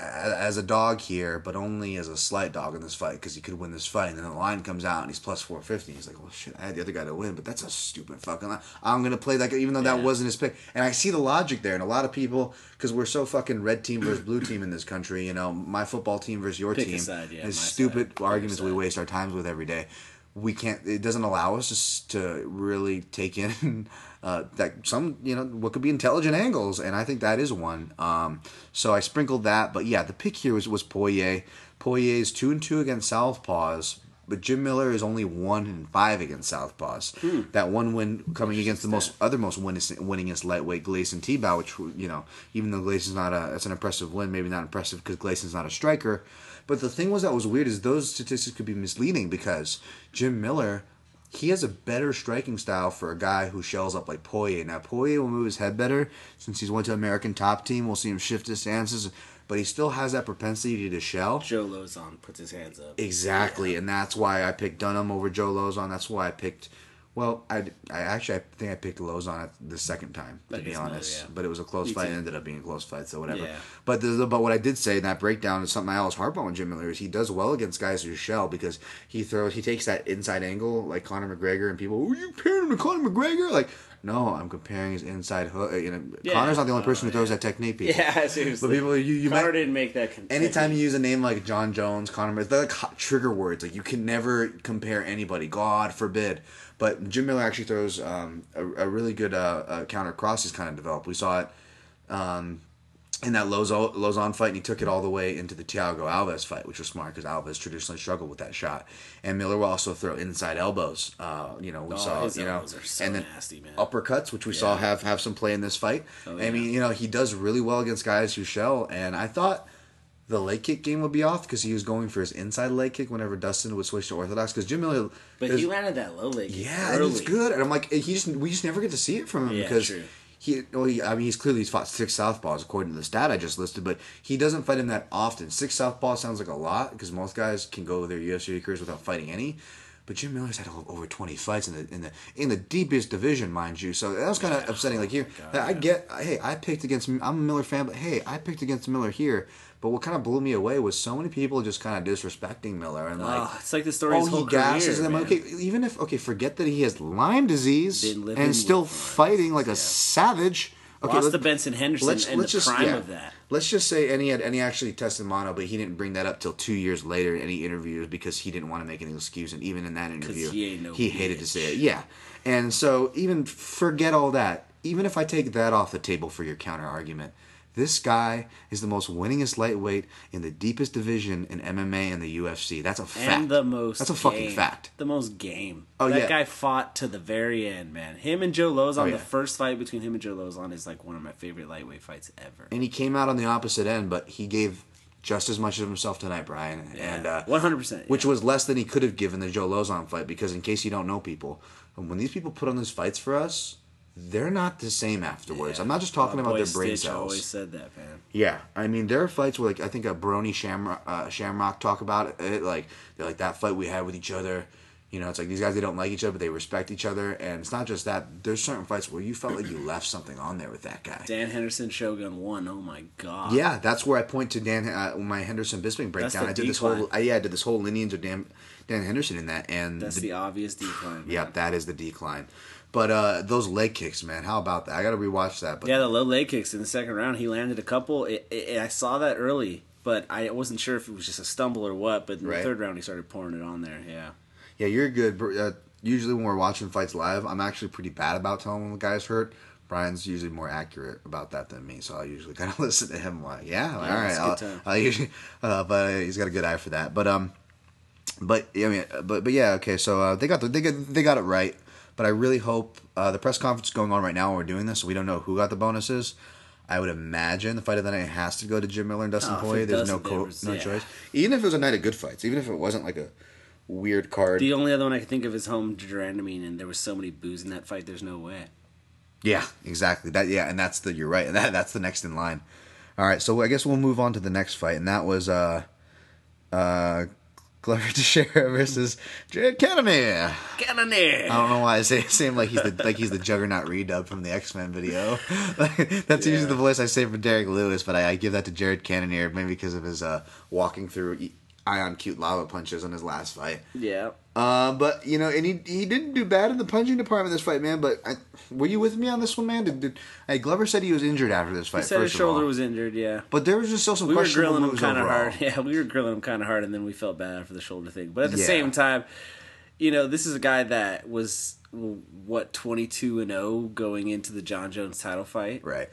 as a dog here, but only as a slight dog in this fight because he could win this fight, and then the line comes out and he's plus four fifty. He's like, well, shit, I had the other guy to win, but that's a stupid fucking line. I'm gonna play that guy, even though that Yeah. wasn't his pick. And I see the logic there, and a lot of people, because we're so fucking red team versus blue team in this country, you know, my football team versus your Pick a team, side, yeah, is my stupid side, your arguments we side. waste our times with every day. We can't. It doesn't allow us to s- to really take in uh, that some you know what could be intelligent angles, and I think that is one. Um, so I sprinkled that, but yeah, the pick here was was Poirier. Poirier is two and two against southpaws, but Jim Miller is only one and five against southpaws. That one win coming against the most other most winningest, winningest lightweight Gleison Tebow, which you know even though Gleison's not a that's an impressive win, maybe not impressive because Gleison's not a striker. But the thing was that was weird is those statistics could be misleading because Jim Miller, he has a better striking style for a guy who shells up like Poirier. Now Poirier will move his head better since he's went to American Top Team. We'll see him shift his stances, but he still has that propensity to shell. Joe Lozon puts his hands up. Exactly, and that's why I picked Dunham over Joe Lozon. That's why I picked. Well, I, I actually I think I picked Lozon the second time to be Against Miller, honest, yeah. but it was a close Me fight. too. It ended up being a close fight, so whatever. Yeah. But the, but what I did say in that breakdown is something I always harp on with Jim Miller is he does well against guys who shell because he throws he takes that inside angle like Conor McGregor and people. Oh, you comparing him to Conor McGregor? Like no, I'm comparing his inside hook. You know, Yeah. Conor's not the only person Oh, who throws yeah. that technique. People. Yeah, seriously. But people, you you Connor might, didn't make that. Con- anytime you use a name like John Jones, Conor, they're like hot trigger words. Like you can never compare anybody. God forbid. But Jim Miller actually throws um, a, a really good uh, uh, counter cross he's kind of developed. We saw it um, in that Lozo, Lozon fight, and he took it all the way into the Thiago Alves fight, which was smart because Alves traditionally struggled with that shot. And Miller will also throw inside elbows. Uh, you know, we Oh, saw his you know, elbows are so and then nasty, man. uppercuts, which we saw have have some play in this fight. Oh, I yeah. mean, you know, he does really well against guys who shell, and I thought the leg kick game would be off because he was going for his inside leg kick whenever Dustin would switch to orthodox. Because Jim Miller, But there's- he landed that low leg. yeah, early. and it's good, and I'm like, he just we just never get to see it from him Yeah, because true. he, well, he, I mean, he's clearly he's fought six southpaws according to the stat I just listed, but he doesn't fight him that often. Six southpaws sounds like a lot because most guys can go their U F C careers without fighting any. But Jim Miller's had over twenty fights in the in the in the deepest division, mind you. So that was kind of upsetting. Like here, God, I yeah. get, hey, I picked against. I'm a Miller fan, but hey, I picked against Miller here. But what kind of blew me away was so many people just kind of disrespecting Miller and like, Oh, it's like the story of oh, his whole he gasses career, them. man. Okay, even if okay, forget that he has Lyme disease Been living and still with fighting like a yeah. savage. Okay, Lost let- to Benson Henderson in the prime yeah. of that. Let's just say, and he had, and he actually tested mono, but he didn't bring that up till two years later in any interviews because he didn't want to make any excuse, and even in that interview, he ain't no hated to bitch. say it. Yeah, and so even forget all that. Even if I take that off the table for your counter argument, this guy is the most winningest lightweight in the deepest division in M M A and the U F C. That's a fact. And the most That's a fucking game. fact. The most game. Oh, that yeah. guy fought to the very end, man. Him and Joe Lozon, Oh, yeah. the first fight between him and Joe Lozon is like one of my favorite lightweight fights ever. And he came out on the opposite end, but he gave just as much of himself tonight, Brian. And uh, one hundred percent. which yeah. was less than he could have given the Joe Lozon fight, because in case you don't know people, when these people put on these fights for us, they're not the same afterwards. Yeah. I'm not just talking My about boy their brain Stitch cells. always said that, man. Yeah, I mean, there are fights where, like, I think a Brony Shamrock, uh, Shamrock talk about it. Like, they're like, that fight we had with each other. You know, it's like these guys, they don't like each other, but they respect each other. And it's not just that. There's certain fights where you felt like you left something on there with that guy. Dan Henderson, Shogun one. Oh my god. Yeah, that's where I point to Dan, uh, my Henderson Bisping breakdown. the I did this decline. whole, I, yeah, I did this whole lineage of Dan, Dan Henderson in that, and That's the- the obvious decline. man. Yep, that is the decline. But uh, those leg kicks, man, how about that? I got to rewatch that. But Yeah, the low leg kicks in the second round. He landed a couple. It, it, I saw that early, but I wasn't sure if it was just a stumble or what. But in Right. the third round, he started pouring it on there. Yeah. yeah, you're good. Br- Uh, usually when we're watching fights live, I'm actually pretty bad about telling when the guy's hurt. Brian's usually more accurate about that than me, so I usually kind of listen to him. Like, yeah, all right, it's a I'll, good time. I'll usually, uh, but he's got a good eye for that. But um, but I mean, but but yeah, okay. So uh, they got the, they got they got it right. But I really hope uh, the press conference is going on right now when we're doing this, so we don't know who got the bonuses. I would imagine the fight of the night has to go to Jim Miller and Dustin Oh, if Poirier. it There's no doesn't, co- there was- no yeah. choice. Even if it was a night of good fights, even if it wasn't like a weird card. The only other one I can think of is home Durandamine, and there was so many boos in that fight. There's no way. Yeah, exactly. That yeah, and that's the you're right. And that that's the next in line. All right, so I guess we'll move on to the next fight, and that was uh uh Glover Teixeira versus Jared Cannonier. Get in there. I don't know why I say say him like he's the like he's the Juggernaut redub from the X-Men video. That's usually the voice I say for Derek Lewis, but I, I give that to Jared Cannonier maybe because of his uh walking through e- ion cute lava punches on his last fight. Yeah. Uh, but you know, and he he didn't do bad in the punching department this fight, man. But I, were you with me on this one, man? Did, did hey, Glover said he was injured after this fight? He said his first of shoulder all. was injured. Yeah. But there was just still some We were questionable grilling him moves kind of overall. hard. Yeah, we were grilling him kind of hard, and then we felt bad for the shoulder thing. But at the Yeah. same time, you know, this is a guy that was what twenty-two and oh going into the John Jones title fight, Right.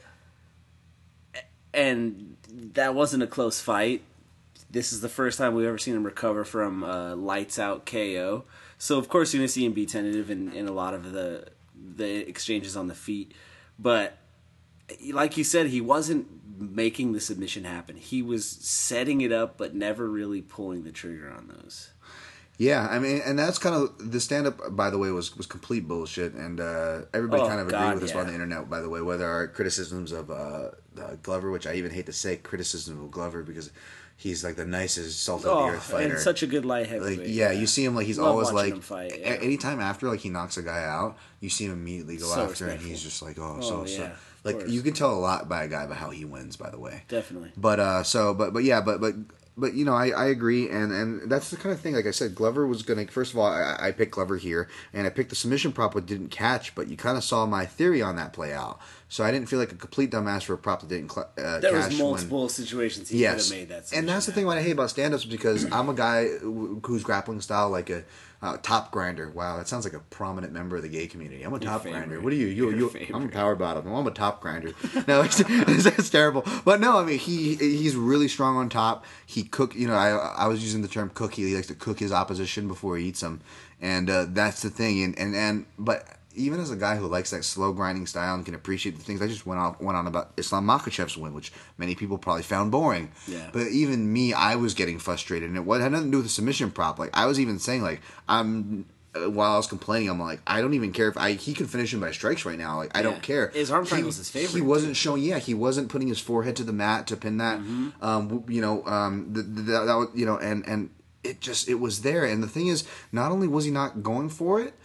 and that wasn't a close fight. This is the first time we've ever seen him recover from uh, lights out K O. So of course you're gonna see him be tentative in, in a lot of the the exchanges on the feet, but like you said, he wasn't making the submission happen. He was setting it up, but never really pulling the trigger on those. Yeah, I mean, and that's kind of the stand-up. By the way, was was complete bullshit, and uh, everybody Oh, kind of agreed God, with us yeah. on the internet. By the way, whether our criticisms of uh, uh, Glover, which I even hate to say criticism of Glover because he's like the nicest salt of Oh, the earth fighter. and such a good light heavyweight. Like, yeah, you see him like he's Love always watching like him fight, a- yeah. anytime after like he knocks a guy out, you see him immediately go So after, and respectful. he's just like, oh, Oh, so yeah, so. of Like course. you can tell a lot by a guy by how he wins. By the way, Definitely. but uh, so but but yeah, but but but you know, I, I agree, and and that's the kind of thing. Like I said, Glover was gonna. First of all, I, I picked Glover here, and I picked the submission prop, but didn't catch. But you kind of saw my theory on that play out So I didn't feel like a complete dumbass for a prop that didn't cl- uh, There cash was multiple when, situations he yes, could have made that. and that's the thing what I hate about stand-ups because I'm a guy who- whose grappling style like a uh, top grinder. Wow, that sounds like a prominent member of the gay community. I'm a top favorite. grinder. What are you? You, Your you favorite. I'm a power bottom. I'm a top grinder. No, it's, it's terrible. But no, I mean he he's really strong on top. He cook. You know, I I was using the term cook. He likes to cook his opposition before he eats them, and uh, that's the thing. And and and but. Even as a guy who likes that slow grinding style and can appreciate the things, I just went on went on about Islam Makhachev's win, which many people probably found boring. Yeah. But even me, I was getting frustrated, and it had nothing to do with the submission prop. Like I was even saying, like I'm uh, while I was complaining, I'm like, I don't even care if I he could finish him by strikes right now. Like I Yeah. don't care. His arm triangle He- was his favorite, He wasn't showing. Yeah, he wasn't putting his forehead to the mat to pin that. Mm-hmm. Um, you know, um, the, the, that, that was, you know, and and it just it was there. And the thing is, not only was he not going for it.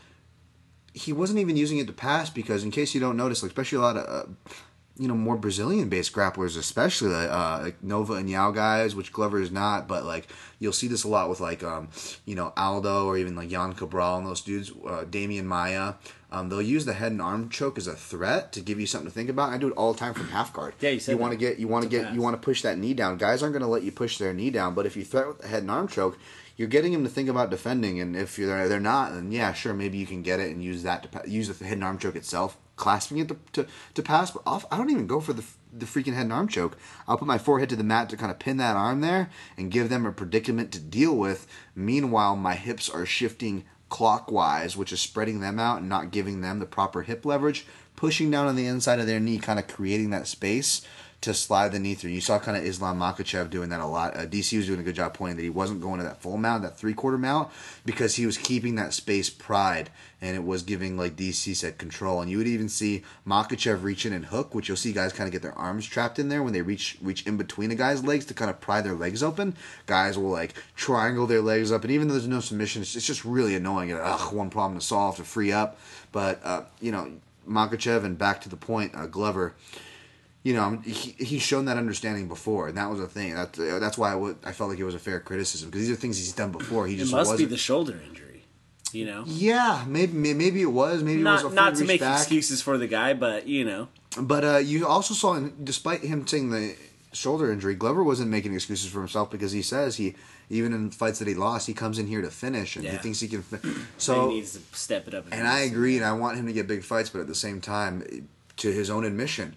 He wasn't even using it to pass because, in case you don't notice, like, especially a lot of, uh, you know, more Brazilian-based grapplers, especially uh, like Nova and Yao guys, which Glover is not, but like you'll see this a lot with like, um, you know, Aldo or even like Jan Cabral and those dudes, uh, Damian Maya. Um, they'll use the head and arm choke as a threat to give you something to think about. I do it all the time from half guard. Yeah, you said you want to that. get, you want to It's a get, pass. you want to push that knee down. Guys aren't going to let you push their knee down, but if you threat with the head and arm choke. You're getting him to think about defending, and if you're they're not, then yeah, sure, maybe you can get it and use that to pa- use the head and arm choke itself, clasping it to to, to pass. But off, I don't even go for the the freaking head and arm choke. I'll put my forehead to the mat to kind of pin that arm there and give them a predicament to deal with. Meanwhile, my hips are shifting clockwise, which is spreading them out and not giving them the proper hip leverage, pushing down on the inside of their knee, kind of creating that space to slide the knee through. You saw kind of Islam Makhachev doing that a lot. Uh, D C was doing a good job pointing that he wasn't going to that full mount, that three-quarter mount, because he was keeping that space pride, and it was giving, like D C said, control. And you would even see Makhachev reach in and hook, which you'll see guys kind of get their arms trapped in there when they reach reach in between a guy's legs to kind of pry their legs open. Guys will, like, triangle their legs up, and even though there's no submission, it's, it's just really annoying. Ugh, one problem to solve, to free up. But, uh, you know, Makhachev, and back to the point, uh, Glover, you know, he, he's shown that understanding before, and that was a thing. That, that's why I, would, I felt like it was a fair criticism, because these are things he's done before. He It just must wasn't. be the shoulder injury, you know? Yeah, maybe maybe it was. Maybe it was a Not full not to reach make back. excuses for the guy, but, you know. But uh, you also saw, despite him saying the shoulder injury, Glover wasn't making excuses for himself, because he says he, even in fights that he lost, he comes in here to finish, and he Yeah. thinks he can. Fi- so, he needs to step it up. and I agree, and I want him to get big fights, but at the same time, to his own admission,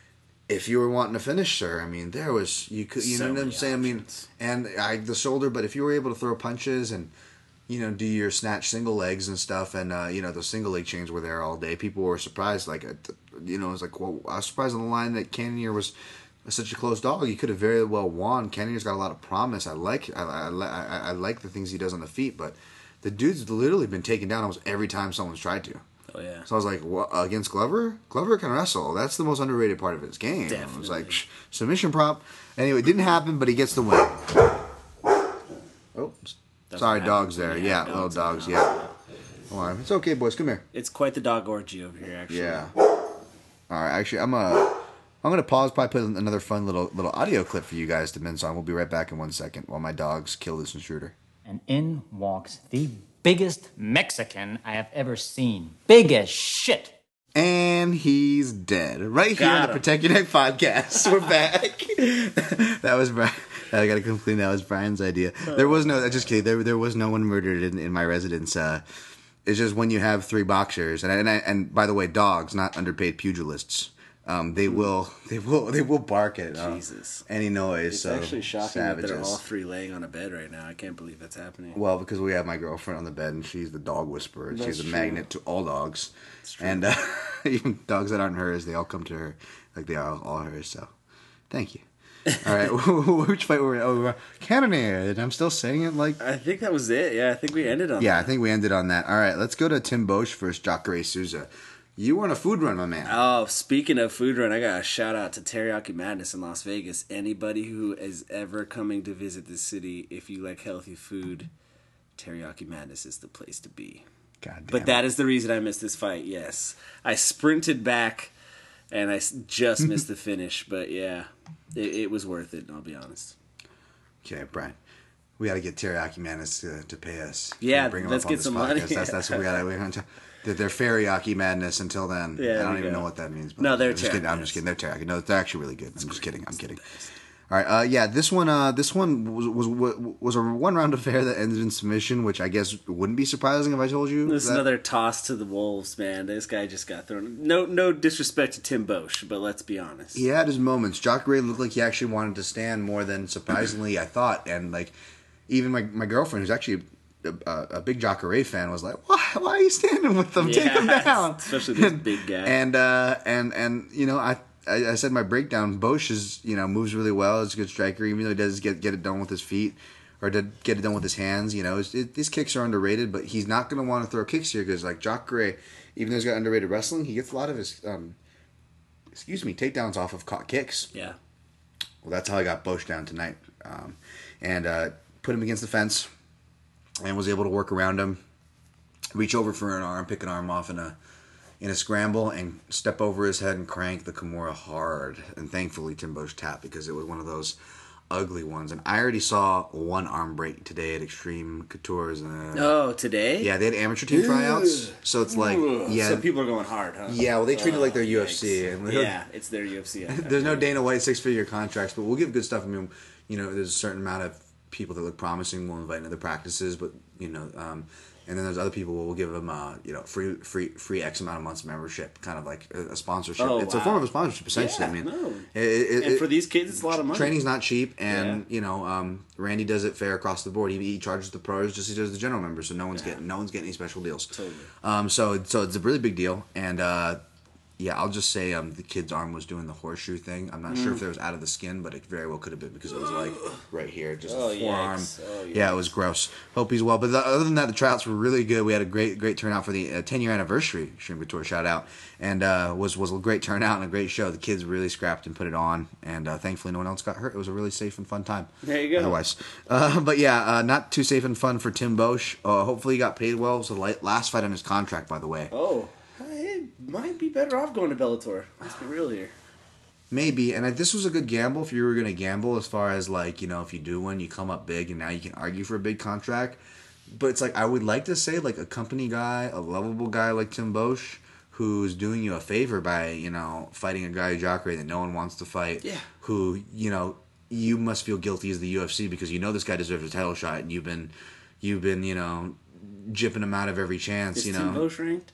if you were wanting to finish, sir, I mean, there was you could, you So know what I'm many saying. options. I mean, and I the shoulder, but if you were able to throw punches and you know do your snatch single legs and stuff, and uh, you know those single leg chains were there all day, people were surprised. Like, uh, you know, it was like, well, I was surprised on the line that Cannonier was such a close dog. He could have very well won. Cannonier's got a lot of promise. I like, I, I, I, I like the things he does on the feet, but the dude's literally been taken down almost every time someone's tried to. Oh, yeah. So I was like, what, against Glover? Glover can wrestle. That's the most underrated part of his game. I was Definitely. like, Psh, submission prop. Anyway, it didn't happen, but he gets the win. Oh, Doesn't sorry, happen dogs when there. you Yeah, have little dogs in dogs, the yeah. house. Come on. It's okay, boys. Come here. It's quite the dog orgy over here, actually. Yeah. All right, actually, I'm uh, I'm going to pause, probably put another fun little little audio clip for you guys to mince on. We'll be right back in one second while my dogs kill this intruder. And in walks the biggest Mexican I have ever seen. Big as shit. And he's dead. Right here Got on the him. Protect Your Neck podcast. We're back. That was Brian. I gotta complain. That was Brian's idea. There was no. Just kidding. There, there was no one murdered in, in my residence. Uh, it's just when you have three boxers, and and I, and by the way, dogs, not underpaid pugilists. Um, they will, they will, they will bark at uh, Jesus. any noise. It's so actually shocking savages. that they're all three laying on a bed right now. I can't believe that's happening. Well, because we have my girlfriend on the bed, and she's the dog whisperer. That's she's a true. magnet to all dogs, true. and uh, even dogs that aren't hers, they all come to her like they are all hers. So, thank you. All right, which fight were we? Oh, we were Cannonier. And I'm still saying it like. I think that was it. Yeah, I think we ended on Yeah, I that. think we ended on that. All right, let's go to Tim Bosch versus Jacare Souza. You were on a food run, my man. Oh, speaking of food run, I got a shout out to Teriyaki Madness in Las Vegas. Anybody who is ever coming to visit the city, if you like healthy food, Teriyaki Madness is the place to be. God damn. But that is the reason I missed this fight, yes. I sprinted back and I s- just missed the finish. But yeah, it, it was worth it, I'll be honest. Okay, Brian. We got to get Teriyaki Madness to, to pay us. Yeah, Bring him let's up on get this some podcast. money. That's, that's what we got to. They're, they're teriyaki madness until then. Yeah, I don't there even you know go. what that means. But No, they're I'm just kidding. I'm teriyaki. just kidding. They're teriyaki. No, they're actually really good. I'm just kidding. I'm kidding. All right. Uh, yeah, this one. Uh, this one was was was a one round affair that ended in submission, which I guess wouldn't be surprising if I told you. This is that- another toss to the wolves, man. This guy just got thrown. No, no disrespect to Tim Bosch, but let's be honest. He had his moments. Jacare looked like he actually wanted to stand more than surprisingly I thought, and like even my my girlfriend, who's actually a, a big Jacare fan, was like, "Why? Why are you standing with them? Take them Yeah, down." especially this big guy. And uh, and and you know, I, I I said my breakdown. Bosch is you know moves really well. He's a good striker, even though he does get get it done with his feet or to get it done with his hands. You know, it's, it, these kicks are underrated, but he's not going to want to throw kicks here because like Jacare, even though he's got underrated wrestling, he gets a lot of his um, excuse me takedowns off of caught kicks. Yeah. Well, that's how I got Bosch down tonight, um, and uh, put him against the fence, and was able to work around him, reach over for an arm, pick an arm off in a in a scramble, and step over his head and crank the Kimura hard. And thankfully, Tim Bosch tapped because it was one of those ugly ones. And I already saw one arm break today at Extreme Couture's. Uh, Oh, today? yeah, they had amateur team tryouts, so it's like yeah, So people are going hard, huh? yeah. Well, they treat it like their Oh, U F C, yikes. and Yeah, it's their U F C. there's no Dana White six figure contracts, but we'll give good stuff. I mean, you know, there's a certain amount of people that look promising. We'll invite into the practices, but you know, um, and then there's other people we'll give them, uh, you know, free, free, free X amount of months membership, kind of like a, a sponsorship. Oh, it's a wow. form of a sponsorship, essentially. Yeah, I mean, no. it, it, And it- for these kids, it's a lot of money. training's not cheap, and Yeah. you know, um, Randy does it fair across the board. He, he charges the pros just as he does the general members, so no one's Yeah. getting no one's getting any special deals. Totally. Um, so so it's a really big deal, and uh, yeah, I'll just say um, the kid's arm was doing the horseshoe thing. I'm not sure Mm. if it was out of the skin, but it very well could have been because it was like right here, just Oh, the forearm. yikes. Oh, Yeah, it was gross. Hope he's well. But the, other than that, the tryouts were really good. We had a great great turnout for the uh, ten year anniversary. Extreme Couture shout out, and uh, was was a great turnout and a great show. The kids really scrapped and put it on, and uh, thankfully no one else got hurt. It was a really safe and fun time. There you go. Otherwise, uh, but yeah, uh, not too safe and fun for Tim Bosch. Uh, hopefully he got paid well. It was the la- last fight on his contract, by the way. Oh, it might be better off going to Bellator. Let's be real here. Maybe, and I, this was a good gamble if you were going to gamble as far as like, you know, if you do one, you come up big and now you can argue for a big contract. But it's like, I would like to say like a company guy, a lovable guy like Tim Bosch, who's doing you a favor by, you know, fighting a guy, Jacare, that no one wants to fight. Yeah. Who, you know, you must feel guilty as the U F C because you know this guy deserves a title shot and you've been, you've been, you know, jipping him out of every chance, Is you know. Tim Bosch ranked?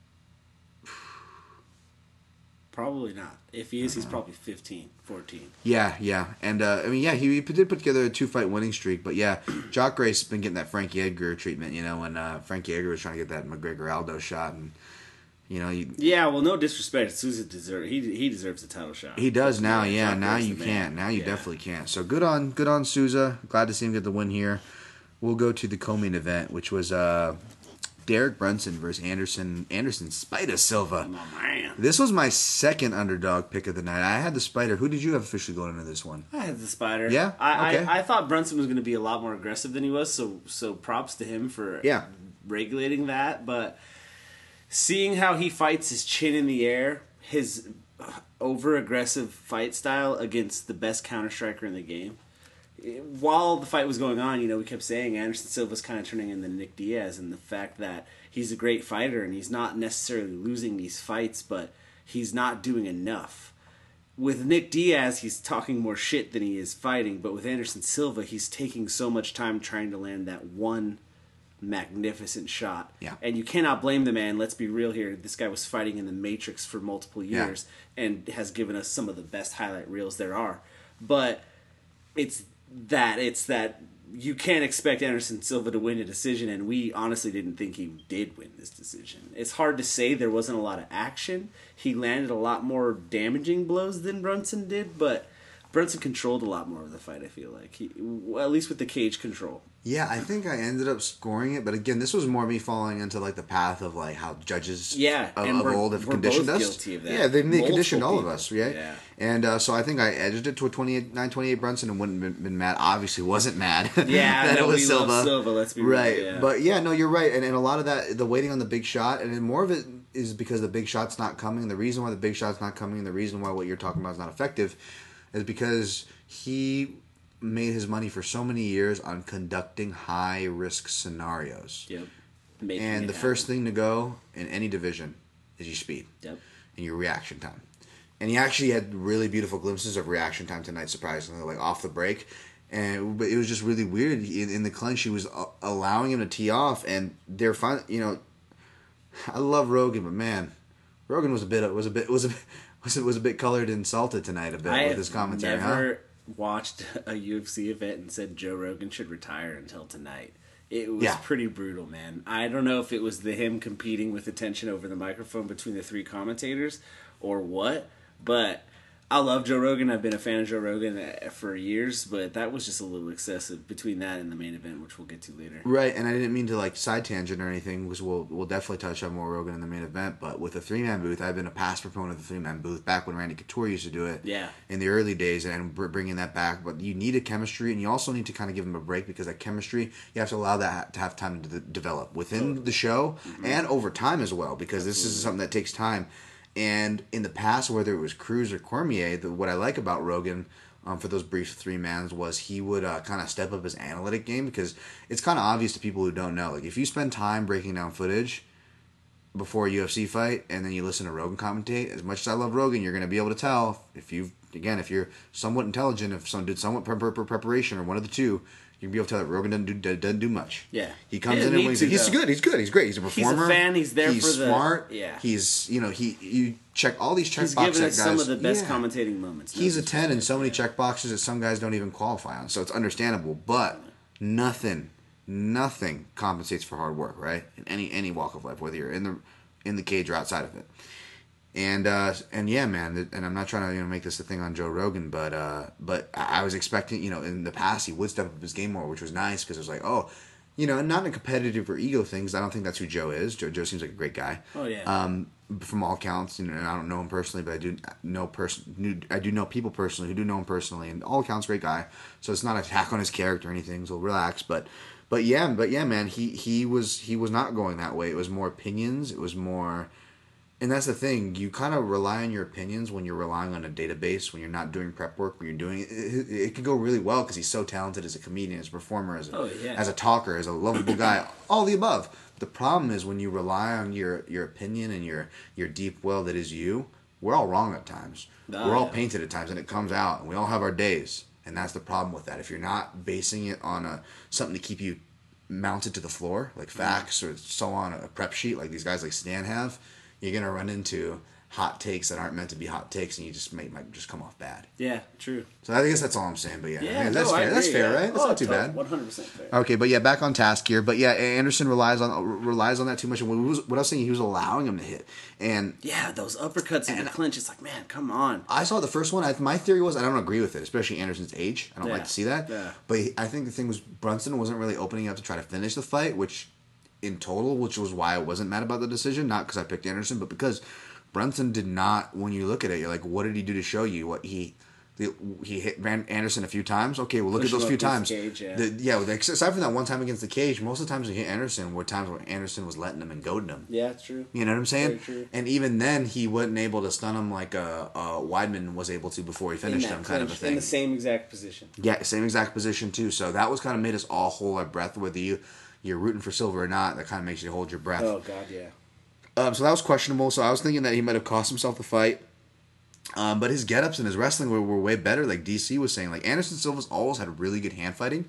Probably not. If he is, he's probably fifteen, fourteen. Yeah, yeah, and uh, I mean, yeah, he, he did put together a two fight winning streak, but yeah, Jacare's been getting that Frankie Edgar treatment, you know, when uh, Frankie Edgar was trying to get that McGregor Aldo shot, and you know, you, Yeah, well, no disrespect. Souza deserve he he deserves a title shot. he does now, yeah. Jacare's Now the you man. can't, now you Yeah. definitely can't. So good on good on Souza. Glad to see him get the win here. We'll go to the co-main event, which was uh, Derek Brunson versus Anderson Anderson Spider Silva. Oh man, This was my second underdog pick of the night. I had the Spider. Who did you have officially going into this one? I had the Spider. Yeah? I, Okay. I I thought Brunson was going to be a lot more aggressive than he was. So so props to him for Yeah. regulating that. But seeing how he fights his chin in the air, his over aggressive fight style against the best counter striker in the game. While the fight was going on, you know, we kept saying Anderson Silva's kind of turning into Nick Diaz, and the fact that he's a great fighter and he's not necessarily losing these fights, but he's not doing enough. With Nick Diaz, he's talking more shit than he is fighting, but with Anderson Silva, he's taking so much time trying to land that one magnificent shot. Yeah. And you cannot blame the man. Let's be real here. This guy was fighting in the Matrix for multiple Yeah. years and has given us some of the best highlight reels there are. But it's that it's that you can't expect Anderson Silva to win a decision, and we honestly didn't think he did win this decision. It's hard to say. There wasn't a lot of action. He landed a lot more damaging blows than Brunson did, but Brunson controlled a lot more of the fight, I feel like. He, well, at least with the cage control. Yeah, I think I ended up scoring it, but again, this was more me falling into like the path of like how judges Yeah, of, and of we're- old have we're conditioned both us. guilty of that. Yeah, they, they Multiple conditioned all of people. us, right? Yeah. And uh, so I think I edged it to a twenty-eight, nine twenty-eight Brunson and wouldn't have been, been mad. Obviously, wasn't mad. Yeah, that no, it was we Silva. love Silva, let's be real, right. yeah. But yeah, no, you're right, and and a lot of that, the waiting on the big shot, and then more of it is because the big shot's not coming. The reason why the big shot's not coming, and the reason why what you're talking about is not effective, is because he made his money for so many years on conducting high risk scenarios. Yep. Making and it the happen. first thing to go in any division is your speed Yep. and your reaction time. And he actually had really beautiful glimpses of reaction time tonight, surprisingly, like off the break. And but it was just really weird. In, in the clinch, he was uh, allowing him to tee off, and they're fine. You know, I love Rogan, but man, Rogan was a bit was a bit was a was was a bit colored and salted tonight a bit I with have his commentary. never Huh? watched a U F C event and said Joe Rogan should retire until tonight. It was Yeah. pretty brutal, man. I don't know if it was the him competing with attention over the microphone between the three commentators or what, but I love Joe Rogan. I've been a fan of Joe Rogan for years, but that was just a little excessive between that and the main event, which we'll get to later. Right, and I didn't mean to like side tangent or anything, because we'll we'll definitely touch on more Rogan in the main event. But with the three man booth, I've been a past proponent of the three man booth back when Randy Couture used to do it. Yeah. In the early days, and br- bringing that back. But you need a chemistry, and you also need to kind of give them a break, because that chemistry you have to allow that to have time to de- develop within the show and over time as well, because this is something that takes time. And in the past, whether it was Cruz or Cormier, the, what I like about Rogan um, for those brief three mans was he would uh, kind of step up his analytic game, because it's kind of obvious to people who don't know. Like, if you spend time breaking down footage before a U F C fight and then you listen to Rogan commentate, as much as I love Rogan, you're going to be able to tell if you again if you're somewhat intelligent, if someone did somewhat pre- pre- preparation or one of the two. You'll be able to tell that Rogan doesn't do doesn't do much. Yeah. he comes He in doesn't and need he's, to, he's though. good. He's good. He's great. He's a He's a performer. fan. He's there he's for the- smart. yeah. He's you know he you check all these check He's boxes. given that us guys, some of the best yeah. commentating moments. No He's a ten in disrespect. so many check boxes that some guys don't even qualify on. So it's understandable, but nothing, nothing compensates for hard work, right? In any any walk of life, whether you're in the in the cage or outside of it. And uh, and yeah, man, and I'm not trying to you know make this a thing on Joe Rogan, but uh, but I was expecting, you know, in the past he would step up his game more, which was nice, because it was like, oh, you know, not in a competitive or ego things. I don't think that's who Joe is. Joe, Joe seems like a great guy. Oh yeah. Um, from all accounts, you know, and I don't know him personally, but I do know person. I do know people personally who do know him personally, and all accounts, great guy. So it's not an attack on his character or anything. So relax, but but yeah, but yeah, man, he he was he was not going that way. It was more opinions. It was more. And that's the thing. You kind of rely on your opinions when you're relying on a database, when you're not doing prep work, when you're doing it. It, it can go really well because he's so talented as a comedian, as a performer, as a, Oh, yeah. as a talker, as a lovable guy, all the above. The problem is when you rely on your, your opinion and your, your deep well that is you, we're all wrong at times. Oh, we're all yeah. painted at times, and it comes out, and we all have our days. And that's the problem with that. If you're not basing it on a something to keep you mounted to the floor, like facts or so on, a prep sheet like these guys like Stan have, you're gonna run into hot takes that aren't meant to be hot takes, and you just make might just come off bad. yeah. True. So I guess that's all I'm saying. But yeah, Yeah. man, that's no, I fair. That's agree, fair, yeah. right? That's Oh, not too bad. One hundred percent fair. Okay, but yeah, back on task here. But yeah, Anderson relies on relies on that too much. And what, was, what I was saying, he was allowing him to hit, and Yeah, those uppercuts in the clinch. It's like, man, come on. I saw the first one. I, my theory was I don't agree with it, especially Anderson's age. I don't Yeah, like to see that. yeah. But he, I think the thing was Brunson wasn't really opening up to try to finish the fight, which in total, which was why I wasn't mad about the decision. Not because I picked Anderson, but because Brunson did not. When you look at it, you're like, what did he do to show you what he? The, he hit Van Anderson a few times. Okay, well look Push at those him few up times. against the cage, yeah. The- yeah, like, aside from that one time against the cage, most of the times he hit Anderson were times where Anderson was letting him and goading him. Yeah, it's true. You know what I'm saying? Very true. And even then, he wasn't able to stun him like uh, uh, Weidman was able to before he finished in that him, kind of a clinch, thing. in the same exact position. Yeah, same exact position too. So that was kind of made us all hold our breath, whether you you're rooting for Silva or not. That kind of makes you hold your breath. Oh God, yeah. Um, so that was questionable. So I was thinking that he might have cost himself the fight. Um, but his get-ups and his wrestling were, were way better. Like D C was saying, like Anderson Silva's always had really good hand fighting.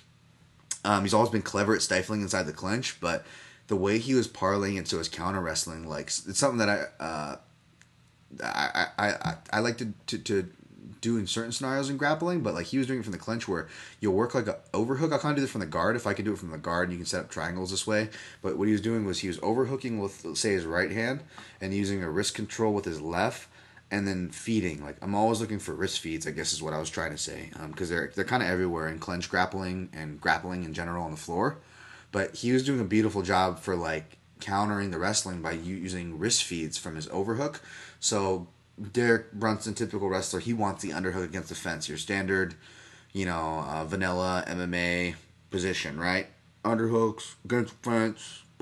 Um, he's always been clever at stifling inside the clinch, but the way he was parlaying into his counter wrestling, like it's something that I uh, I, I, I, I like to, to, to do in certain scenarios in grappling, but like he was doing it from the clinch where you'll work like a overhook. I can't do this from the guard. If I could do it from the guard, you can set up triangles this way. But what he was doing was he was overhooking with, say, his right hand and using a wrist control with his left, and then feeding. Like I'm always looking for wrist feeds, I guess is what I was trying to say, because um, they're they're kind of everywhere in clinch grappling and grappling in general on the floor. But he was doing a beautiful job for like countering the wrestling by u- using wrist feeds from his overhook. So Derek Brunson, typical wrestler, he wants the underhook against the fence. Your standard, you know, uh, vanilla M M A position, right? Underhooks against the fence,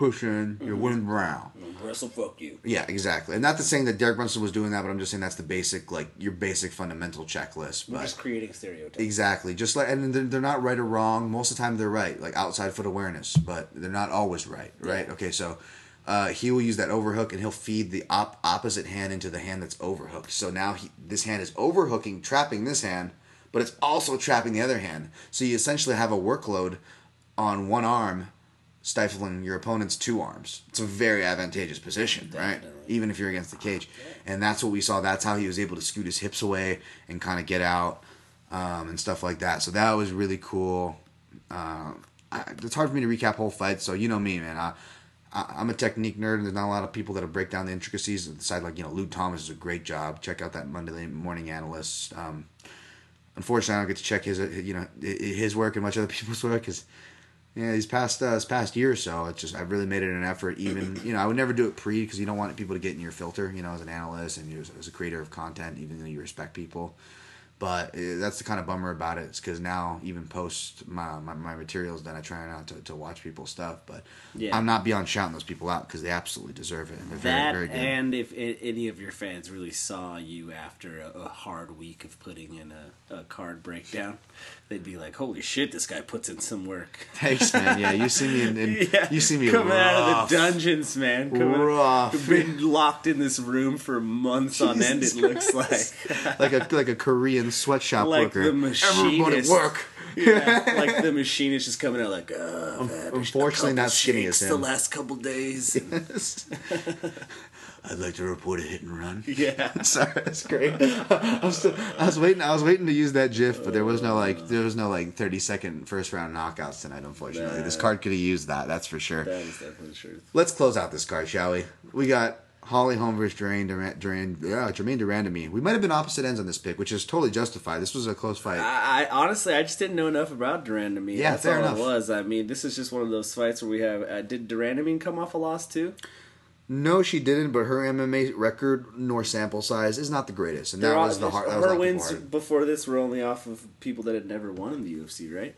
pushing, you're winning round. Wrestle, fuck you. Yeah, exactly. And not to saying that Derek Brunson was doing that, but I'm just saying that's the basic, like, your basic fundamental checklist. We're But just creating stereotypes. exactly. Just like, and they're, they're not right or wrong. Most of the time they're right, like outside foot awareness, but they're not always right, right? Yeah. Okay, so uh, he will use that overhook and he'll feed the op- opposite hand into the hand that's overhooked. So now he, this hand is overhooking, trapping this hand, but it's also trapping the other hand. So you essentially have a workload on one arm stifling your opponent's two arms. It's a very advantageous position, right? Even if you're against the cage. And that's what we saw. That's how he was able to scoot his hips away and kind of get out um, and stuff like that. So that was really cool. Um, I, it's hard for me to recap whole fights, so you know me, man. I, I, I'm a technique nerd, and there's not a lot of people that break down the intricacies. Aside, like, you know, Luke Thomas does a great job. Check out that Monday Morning Analyst. Um, unfortunately, I don't get to check his, you know, his work and much other people's work because yeah, these past uh, this past year or so, it's just I've really made it an effort. Even you know, I would never do it pre because you don't want people to get in your filter. You know, as an analyst and you as a creator of content, even though you respect people. But uh, that's the kind of bummer about it. It's because now even post my, my, my materials done, I try not to, to watch people's stuff. But Yeah. I'm not beyond shouting those people out because they absolutely deserve it. And they're That very, very good. and if I- any of your fans really saw you after a, a hard week of putting in a, a card breakdown, they'd be like, "Holy shit, this guy puts in some work." Thanks, man. Yeah, you see me in, in Yeah, you see me coming out of rough. the dungeons, man. Coming, Rough. Been locked in this room for months on end. It looks like like a like a Korean sweatshop like worker. the machinist. Everybody work. Yeah, like the machinist just coming out like, uh, I've had a Unfortunately, couple not skinny as shakes him. the last couple days. I'd like to report a hit and run. Yeah. Sorry, that's great. I was, still, I was waiting. I was waiting to use that GIF, but there was no like, there was no like thirty second first round knockouts tonight. Unfortunately, Nah. this card could have used that. That's for sure. That is definitely the truth. Let's close out this card, shall we? We got Holly Holm versus Jermaine Durand. Durand yeah, Jermaine Durandamy. We might have been opposite ends on this pick, which is totally justified. This was a close fight. I, I honestly, I just didn't know enough about Durandamy. Yeah, That's fair all enough. it was. I mean, this is just one of those fights where we have. Uh, did Durandamy come off a loss too? No, she didn't. But her M M A record nor sample size is not the greatest, and that They're all- was the hard. That was Her a lot of wins people hard. before this were only off of people that had never won in the U F C, right?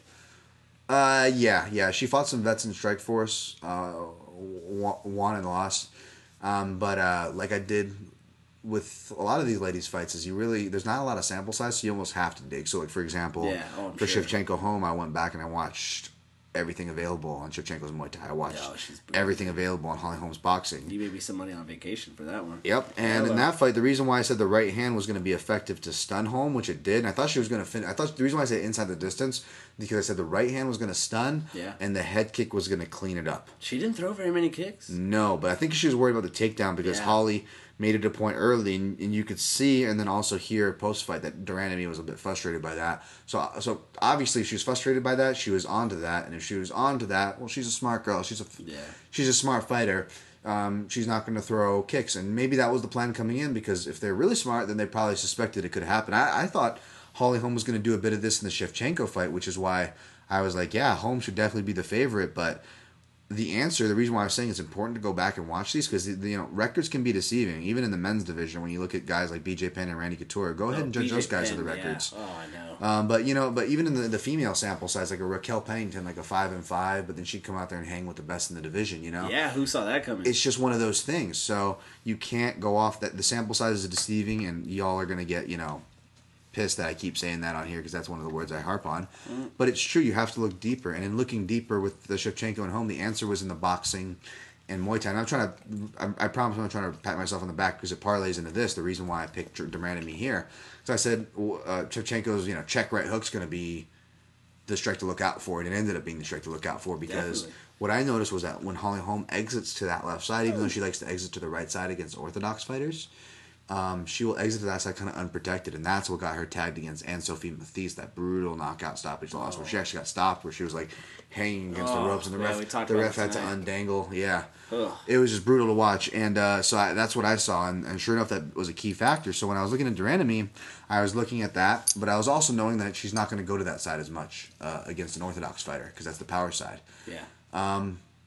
Uh, yeah, yeah. She fought some vets in Strikeforce, uh, wa- won and lost. Um, but uh, like I did with a lot of these ladies' fights, is you really there's not a lot of sample size, so you almost have to dig. So like for example, Yeah, oh, I'm for sure. Shevchenko home, I went back and I watched everything available on Shevchenko's Muay Thai. I watched Oh, she's brutal. everything available on Holly Holm's boxing. You made me some money on vacation for that one. Yep, and in Hello. that fight, the reason why I said the right hand was going to be effective to stun Holm, which it did, and I thought she was going to finish. I thought the reason why I said inside the distance because I said the right hand was going to stun, Yeah. and the head kick was going to clean it up. She didn't throw very many kicks. No, but I think she was worried about the takedown because Yeah. Holly made it a point early, and, and you could see and then also hear post fight that Durandamy was a bit frustrated by that. So, so obviously she was frustrated by that. She was onto that, and if she was onto that, well, she's a smart girl. She's a Yeah. she's a smart fighter. Um, she's not going to throw kicks, and maybe that was the plan coming in because if they're really smart, then they probably suspected it could happen. I, I thought Holly Holm was going to do a bit of this in the Shevchenko fight, which is why I was like, yeah, Holm should definitely be the favorite, but. The answer, the reason why I was saying it's important to go back and watch these because you know records can be deceiving, even in the men's division. When you look at guys like B J Penn and Randy Couture, go ahead and judge B J those guys Penn, for the yeah. records. Oh, I know. Um, but you know, but even in the, the female sample size, like a Raquel Pennington, like a five and five, but then she'd come out there and hang with the best in the division. You know, Yeah, who saw that coming? it's just one of those things. So you can't go off that. The sample size is deceiving, and y'all are gonna get you know pissed that I keep saying that on here because that's one of the words I harp on. Mm. But it's true. You have to look deeper, and in looking deeper with the Shevchenko and Holm, the answer was in the boxing and Muay Thai. And I'm trying to. I, I promise I'm not trying to pat myself on the back because it parlays into this. The reason why I picked Durandamy here. So I said uh, Shevchenko's you know check right hook's going to be the strike to look out for, and it ended up being the strike to look out for because Definitely. what I noticed was that when Holly Holm exits to that left side, even though she likes to exit to the right side against orthodox fighters, um, she will exit to that side kind of unprotected, and that's what got her tagged against Anne-Sophie Matisse, that brutal knockout stoppage loss where she actually got stopped, where she was like hanging against Oh, the ropes, and the yeah, ref, we talked the about ref it had to tonight. undangle. Yeah, Ugh. it was just brutal to watch, and uh, so I, that's what I saw, and, and sure enough, that was a key factor. So when I was looking at Durandamy, I was looking at that, but I was also knowing that she's not going to go to that side as much uh, against an orthodox fighter because that's the power side. yeah.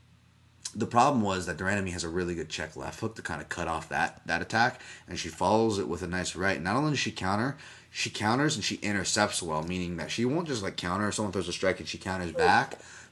The problem was that Durandamy has a really good check left hook to kind of cut off that that attack, and she follows it with a nice right. Not only does she counter, she counters and she intercepts well, meaning that she won't just like counter if someone throws a strike and she counters back,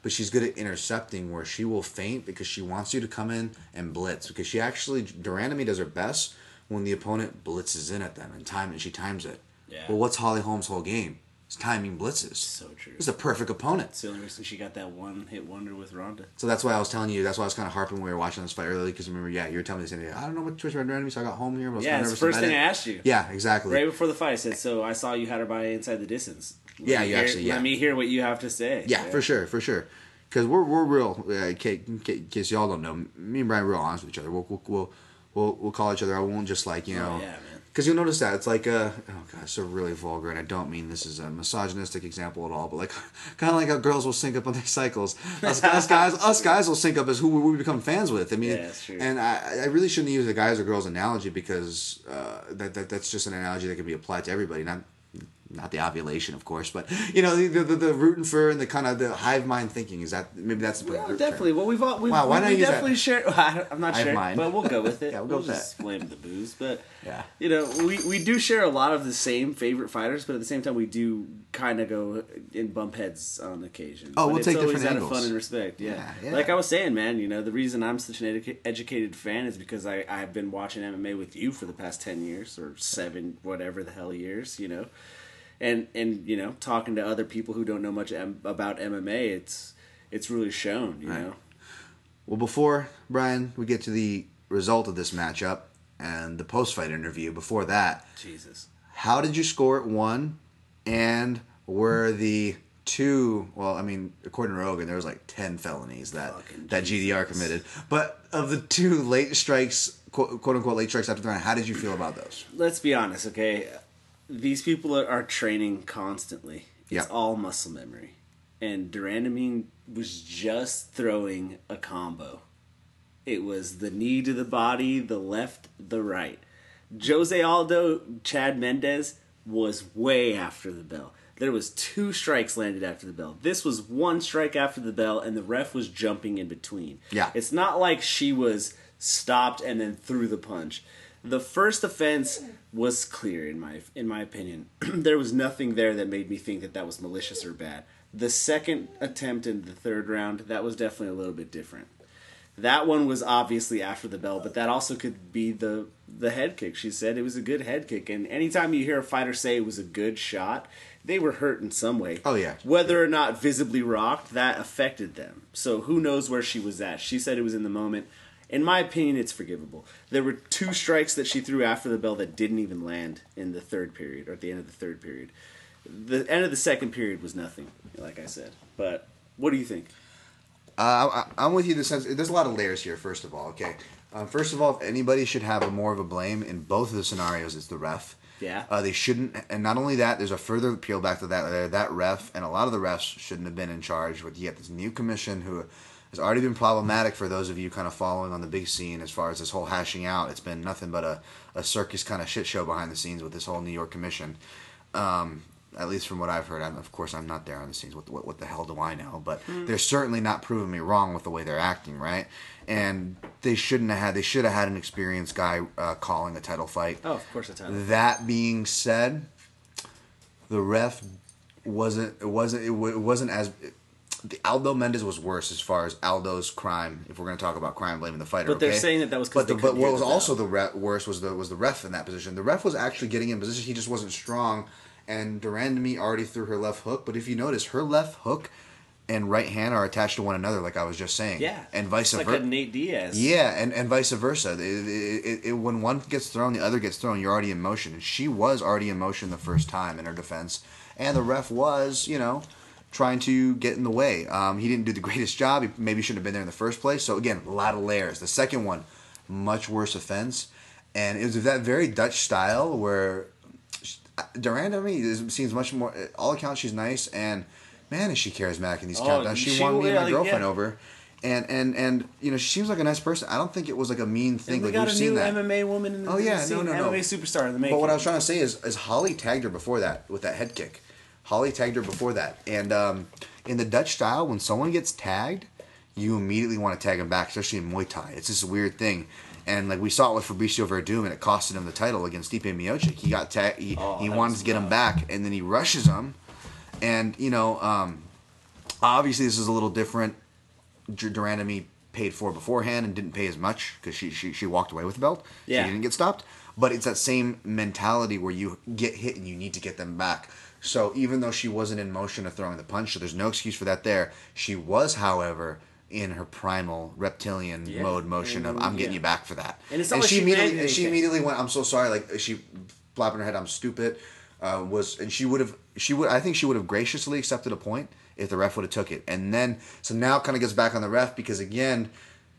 but she's good at intercepting where she will feint because she wants you to come in and blitz. Because she actually, de Randamie does her best when the opponent blitzes in at them and time and she times it. Yeah. Well, what's Holly Holm's whole game? It's timing blitzes. So true. It's a perfect opponent. It's the only reason she got that one hit wonder with Ronda. So that's why I was telling you. That's why I was kind of harping when we were watching this fight earlier. Because remember, yeah, you were telling me the same thing. I don't know what choice Red Enemy, so I got home here. But I was Yeah, kind it's of the nervous first thing about I it. asked you. Yeah, exactly. Right before the fight, I said, so I saw you had her by Inside the Distance. Let Yeah, me you hear, actually, yeah. Let me hear what you have to say. Yeah, for sure, for sure. Because we're we're real. Uh, in case, in case y'all don't know, me and Brian are real honest with each other. We'll we'll we'll we'll, we'll call each other. I won't just like you know. Oh, yeah, man. Because you'll notice that it's like a oh god, it's so really vulgar, and I don't mean this is a misogynistic example at all, but like kind of like how girls will sync up on their cycles. Us, us guys, us guys will sync up as who we become fans with. I mean, Yeah, that's true. and I, I really shouldn't use the guys or girls analogy because uh, that, that that's just an analogy that can be applied to everybody, not not the ovulation, of course, but you know the the, the rooting for and the kind of the hive mind thinking is that maybe that's the Well, term. definitely. Well, we've all we've, Wow, why we, not we use definitely that? share. I'm not I have sure, mine. but we'll go with it. Yeah, we'll go with just blame the booze, but Yeah. you know, we we do share a lot of the same favorite fighters, but at the same time, we do kind of go and bump heads on occasion. Oh, But we'll it's take always different out of angles. fun and respect. Yeah. Yeah, yeah. Like I was saying, man. You know, the reason I'm such an edu- educated fan is because I I've been watching M M A with you for the past ten years or seven, whatever the hell years. You know. And and you know, talking to other people who don't know much M- about M M A, it's it's really shown. You Right. know, Well, before Brian, we get to the result of this matchup and the post-fight interview. Before that, Jesus. how did you score it? One, and were the two? Well, I mean, according to Rogan, there was like ten felonies that Fucking that G D R Jesus. committed. But of the two late strikes, quote, quote unquote late strikes after the round, how did you feel about those? Let's be honest, okay? These people are, are training constantly. It's Yeah. all muscle memory. And Durandamine was just throwing a combo. It was the knee to the body, the left, the right. Jose Aldo, Chad Mendez was way after the bell. There was two strikes landed after the bell. This was one strike after the bell, and the ref was jumping in between. Yeah. It's not like she was stopped and then threw the punch. The first offense was clear in my in my opinion. There was nothing there that made me think that that was malicious or bad. The second attempt in the third round, that was definitely a little bit different. That one was obviously after the bell, but that also could be the the head kick. She said it was a good head kick, and anytime you hear a fighter say it was a good shot, they were hurt in some way. Oh, yeah. Whether or not visibly rocked, that affected them. So who knows where she was at? She said it was in the moment. In my opinion, it's forgivable. There were two strikes that she threw after the bell that didn't even land in the third period, or at the end of the third period. The end of the second period was nothing, like I said. But what do you think? Uh, I, I'm with you in the sense, there's a lot of layers here, first of all, okay? Um, first of all, if anybody should have a more of a blame in both of the scenarios, it's the ref. Yeah. Uh, they shouldn't, and not only that, there's a further peel back to that. uh, That ref, and a lot of the refs shouldn't have been in charge. With yet this new commission who has already been problematic for those of you kind of following on the big scene as far as this whole hashing out. It's been nothing but a, a circus kind of shit show behind the scenes with this whole New York commission. Um, at least from what I've heard. I'm, of course, I'm not there on the scenes. What, what, what the hell do I know? But they're certainly not proving me wrong with the way they're acting, right? And they shouldn't have had. They should have had an experienced guy uh, calling a title fight. Oh, of course it's out. That being said, the ref wasn't. It wasn't. It, wa- it wasn't as. The Aldo Mendez was worse as far as Aldo's crime. If we're going to talk about crime blaming the fighter, But they're okay? saying that that was 'cause But, the, they but couldn't what hear was the also bell. the re- worst was the was the ref in that position. The ref was actually getting in position. He just wasn't strong. And Durandamy already threw her left hook. But if you notice, her left hook and right hand are attached to one another, like I was just saying. Yeah. And vice It's like versa. a Nate Diaz. Yeah, and, and vice versa. It, it, it, it, when one gets thrown, the other gets thrown. You're already in motion. And she was already in motion the first time in her defense. And the ref was, you know, trying to get in the way. Um, he didn't do the greatest job. He maybe shouldn't have been there in the first place. So, again, a lot of layers. The second one, much worse offense. And it was that very Dutch style where Durandamy seems much more, all accounts, she's nice. And, man, is she charismatic in these Oh, countdowns. She, she won me and my will, girlfriend yeah. over. And, and and you know, she seems like a nice person. I don't think it was like a mean thing. And we like got we've a seen new that. M M A woman in the, Oh, in the yeah, scene. no, no, no. M M A superstar in the making. But what I was trying to say is, is Holly tagged her before that with that head kick. Holly tagged her before that, and um, in the Dutch style, when someone gets tagged, you immediately want to tag them back, especially in Muay Thai. It's this weird thing. And like we saw it with Fabricio Verdum, and it costed him the title against Stipe Miocic. He got tagged. He, Oh, he that wanted was to get him rough. back, and then he rushes him. And you know, um, Obviously, this is a little different. Dur- Durandamy paid for beforehand and didn't pay as much because she, she she walked away with the belt. Yeah. She didn't get stopped. But it's that same mentality where you get hit and you need to get them back. So even though she wasn't in motion of throwing the punch, so there's no excuse for that there. She was, however, in her primal reptilian Yeah. mode motion of I'm getting Yeah. you back for that. And it's not like she she immediately meant and she anything. immediately went, I'm so sorry, like she flapping her head, I'm stupid. Uh, was and she would have she would I think she would have graciously accepted a point if the ref would have took it. And then so now it kind of gets back on the ref because again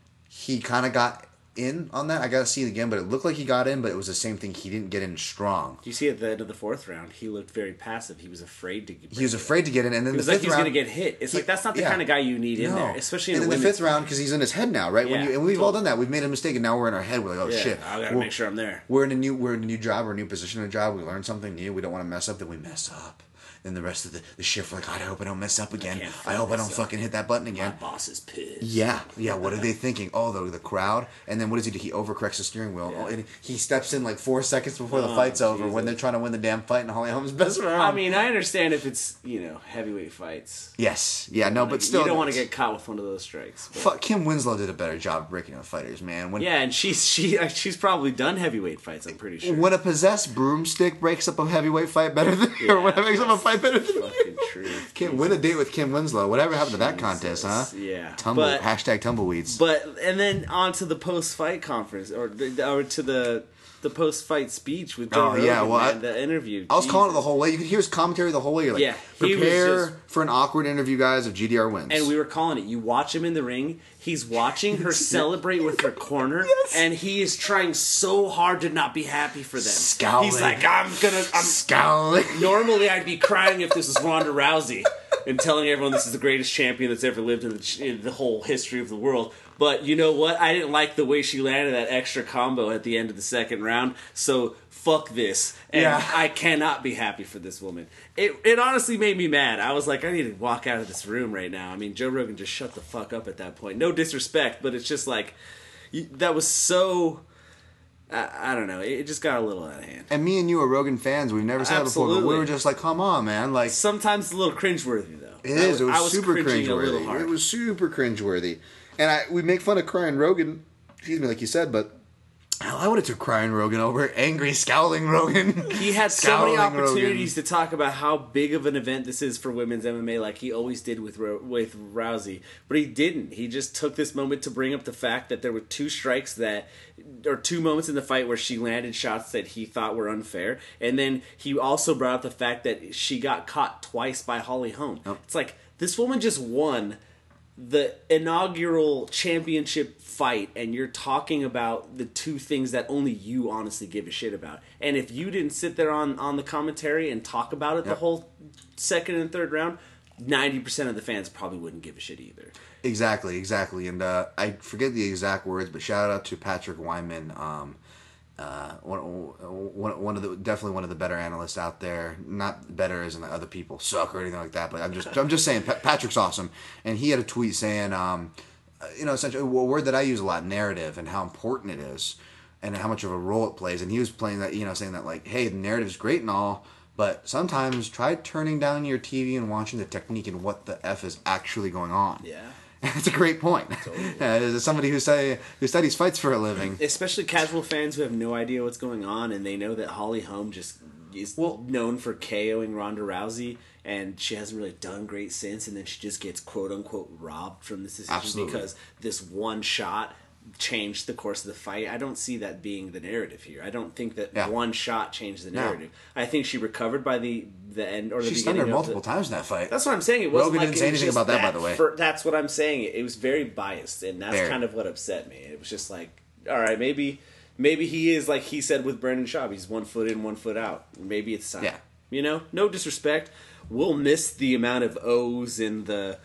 he kind of got in on that. I got to see it again, but it looked like he got in, but it was the same thing. He didn't get in strong. You see at the end of the fourth round, he looked very passive. He was afraid to. He was afraid to get in, and then It was the like fifth he was round, going to get hit. It's he- like that's not the yeah. kind of guy you need in No. there, especially in and a in the women's fifth round because he's in his head now, right? When Yeah, you, and we've all totally. done that. We've made a mistake, and now we're in our head. We're like, oh Yeah, shit, I got to We're- make sure I'm there. We're in a new we're in a new job or a new position in a job. We learn something new. We don't want to mess up. Then we mess up. Then the rest of the, the shift, we're like, God, I hope I don't mess up again. can't I, hope I don't mess up. fucking hit that button My again. boss is pissed. Yeah, yeah. What are they thinking? Oh, the the crowd. And then what does he do? He overcorrects the steering wheel. Yeah. Oh, and he steps in like four seconds before the Oh, fight's over Jesus. when they're trying to win the damn fight and Holly Holm's best around. I mean, I understand if it's you know heavyweight fights. yes, yeah, no, but still, you don't want to get caught with one of those strikes. but- Fuck, Kim Winslow did a better job of breaking up fighters, man. When Yeah, and she's she she's probably done heavyweight fights. I'm pretty sure. when a possessed broomstick breaks up a heavyweight fight better than, or when it makes up a fight better than Fucking true. Kim, win a date with Kim Winslow. Whatever happened to that contest, huh? Yeah. Tumble But- hashtag tumbleweeds. But and then on to the post fight conference or the, or to the the post fight speech with Joe Oh, yeah, Rogan, well, man, I- the interview. I was calling it the Jesus. whole way. You could hear his commentary the whole way. You're like, Yeah, he was prepare just- for an awkward interview, guys, if G D R wins. And we were calling it. You watch him in the ring. He's watching her celebrate with her corner, Yes. and he is trying so hard to not be happy for them. Scowling. He's like, I'm gonna. I'm scowling. normally I'd be crying if this was Ronda Rousey and telling everyone this is the greatest champion that's ever lived in the, in the whole history of the world. But you know what? I didn't like the way she landed that extra combo at the end of the second round. So fuck this. And Yeah. I cannot be happy for this woman. It it honestly made me mad. I was like, I need to walk out of this room right now. I mean, Joe Rogan just shut the fuck up at that point. No disrespect, but it's just like you, that was so. I, I don't know. It just got a little out of hand. And me and you are Rogan fans. We've never said that before, but we Absolutely. were just like, come on, man. Like, Sometimes it's a little cringeworthy, though. it is. It was, I was super cringing a little cringeworthy. hard. It was super cringeworthy. And I we make fun of crying Rogan, excuse me, like you said, but hell, I would have took crying Rogan over angry, scowling Rogan. He had so many Scowling opportunities Rogan. to talk about how big of an event this is for women's M M A, like he always did with Ro- with Rousey, but he didn't. He just took this moment to bring up the fact that there were two strikes that, or two moments in the fight where she landed shots that he thought were unfair, and then he also brought up the fact that she got caught twice by Holly Holm. Yep. It's like this woman just won the inaugural championship fight, and you're talking about the two things that only you honestly give a shit about. And if you didn't sit there on, on the commentary and talk about it the Yep. whole second and third round, ninety percent of the fans probably wouldn't give a shit either. Exactly, exactly. And uh, I forget the exact words, but shout out to Patrick Wyman, um, uh, one, one, one of the definitely one of the better analysts out there. Not better as in like other people suck or anything like that, but I'm just I'm just saying Pa- Patrick's awesome. And he had a tweet saying, um, uh, you know, essentially a word that I use a lot, narrative, and how important it is, and how much of a role it plays. And he was playing that, you know, saying that like, hey, the narrative's great and all. But sometimes try turning down your T V and watching the technique and what the F is actually going on. Yeah. That's a great point. Uh, as somebody who study, who studies fights for a living. Especially casual fans who have no idea what's going on, and they know that Holly Holm just is Well- known for KOing Ronda Rousey, and she hasn't really done great since, and then she just gets quote unquote robbed from this decision Absolutely. because this one shot changed the course of the fight. I don't see that being the narrative here. I don't think that Yeah. one shot changed the No. narrative. I think she recovered by the the end or the She stunned her beginning of multiple the, times in that fight. That's what I'm saying. It wasn't Rogan like didn't it say was anything just about that, by the way. fir- that's what I'm saying. It was very biased, and that's Very. kind of what upset me. It was just like, all right, maybe, maybe he is like he said with Brendan Schaub. He's one foot in, one foot out. Maybe it's time. Yeah. You know, no disrespect. We'll miss the amount of O's and the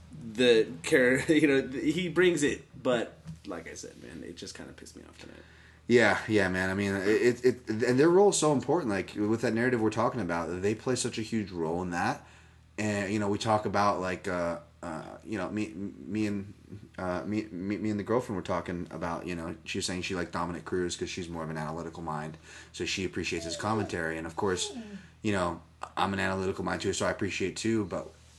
the care. You know, he brings it, but like I said, man, it just kind of pissed me off tonight. Yeah, yeah, man. I mean, it, it, and their role is so important. Like with that narrative we're talking about, they play such a huge role in that. And you know, we talk about like, uh, uh, you know, me, me and uh, me, me, me and the girlfriend were talking about. You know, she was saying she liked Dominic Cruz because she's more of an analytical mind, so she appreciates his commentary. And of course, you know, I'm an analytical mind too, so I appreciate too. But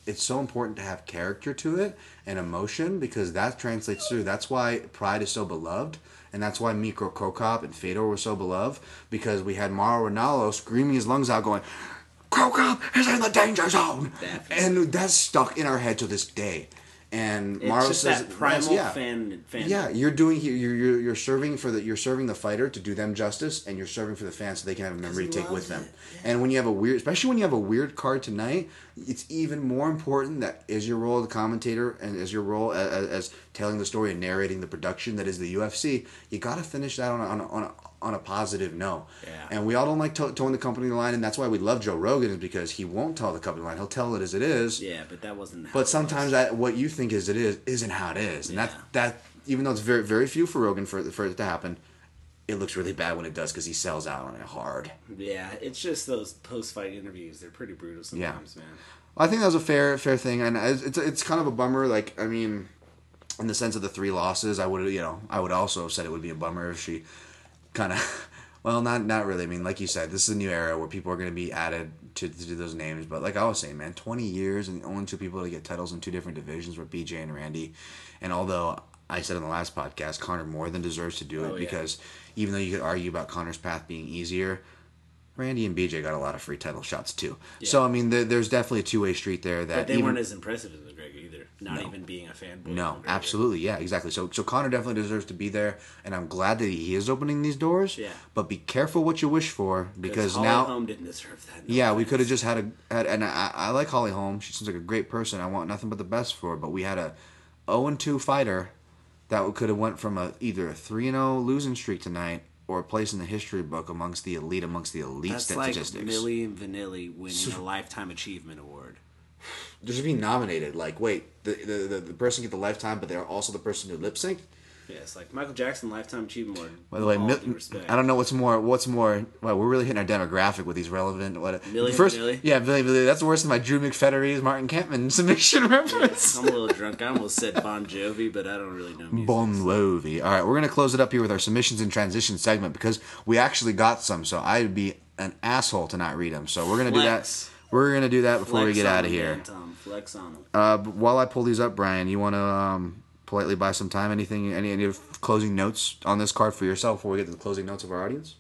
it's so important to have character to it and emotion because that translates through. That's why Pride is so beloved. And that's why Mikko Krokop and Fedor were so beloved because we had Mauro Ranallo screaming his lungs out going, Krokop is in the danger zone! Definitely. And that's stuck in our head to this day. And it's Mauro just says, that primal yeah, fan, fan. Yeah, you're doing you're, you're you're serving for the you're serving the fighter to do them justice, and you're serving for the fans so they can have a memory to take with them. Yeah. And when you have a weird, especially when you have a weird card tonight, it's even more important that is your role as a commentator and as your role as, as telling the story and narrating the production that is the U F C. You got to finish that on a, on a, on a on a positive note. Yeah. And we all don't like to- towing the company line, and that's why we love Joe Rogan is because he won't tell the company line. He'll tell it as it is. Yeah, but that wasn't. How but sometimes that, what you think is it is isn't how it is, and yeah. that that even though it's very very few for Rogan for for it to happen, it looks really bad when it does because he sells out on it hard. Yeah, it's just those post fight interviews. They're pretty brutal sometimes, yeah. man. I think that was a fair fair thing, and it's it's kind of a bummer. Like I mean, in the sense of the three losses, I would you know I would also have said it would be a bummer if she. Kind of, well, not not really. I mean, like you said, this is a new era where people are going to be added to, to those names. But like I was saying, man, twenty years and only two people to get titles in two different divisions were B J and Randy. And although I said in the last podcast, Conor more than deserves to do it oh, because yeah. even though you could argue about Conor's path being easier, Randy and B J got a lot of free title shots too. Yeah. So I mean, there, there's definitely a two way street there. That but they even, weren't as impressive as McGregor either. Not no. even being a fanboy. No, absolutely, yeah, exactly. So, so Conor definitely deserves to be there, and I'm glad that he is opening these doors. Yeah. But be careful what you wish for because Holly now, Holm didn't deserve that. No yeah, offense. we could have just had a, had, and I, I like Holly Holm. She seems like a great person. I want nothing but the best for her. But we had a oh and two fighter that could have went from a either a three and oh losing streak tonight or a place in the history book amongst the elite, amongst the elite That's statistics. Like Millie and Vanilli winning so, a Lifetime Achievement Award. Just being nominated. Like, wait, the, the the the person get the lifetime, but they're also the person who lip synced. Yeah, it's like Michael Jackson Lifetime Achievement Award. By the way, Mil- I don't know what's more. What's more? Well, we're really hitting our demographic with these relevant. What Millie first? Millie? Yeah, Millie, Millie. That's worse than my Drew McFettery's Martin Kampman submission reference. Yeah, I'm a little drunk. I almost said Bon Jovi, but I don't really know music. Bon Jovi. All right, we're gonna close it up here with our submissions and transition segment because we actually got some. So I'd be an asshole to not read them. So we're gonna Flex. do that. We're gonna do that before Flex we get out of them, here. Man, Tom. Flex on them. Uh, while I pull these up, Brian, you want to um, politely buy some time? Anything? Any any closing notes on this card for yourself before we get to the closing notes of our audience?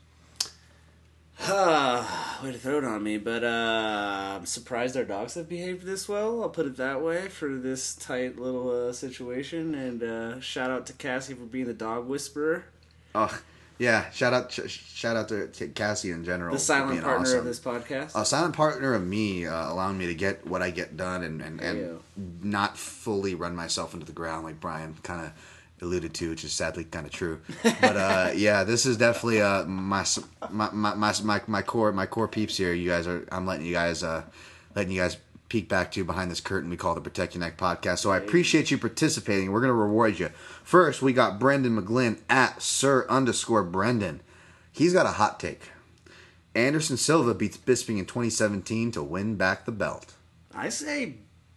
Uh, way to throw it on me, but uh, I'm surprised our dogs have behaved this well. I'll put it that way for this tight little uh, situation. And uh, shout out to Cassie for being the dog whisperer. Oh, yeah! Shout out, sh- shout out to Cassie in general. The silent being partner awesome. of this podcast. A silent partner of me, uh, allowing me to get what I get done and and, and not fully run myself into the ground like Brian kind of alluded to, which is sadly kind of true. But uh, yeah, this is definitely uh, my, my my my my core my core peeps here. You guys are. I'm letting you guys uh, letting you guys peek back to behind this curtain we call the Protect Your Neck podcast. So I appreciate you participating. We're gonna reward you. First, we got Brendan McGlynn at Sir underscore Brendan. He's got a hot take. Anderson Silva beats Bisping in twenty seventeen to win back the belt. I say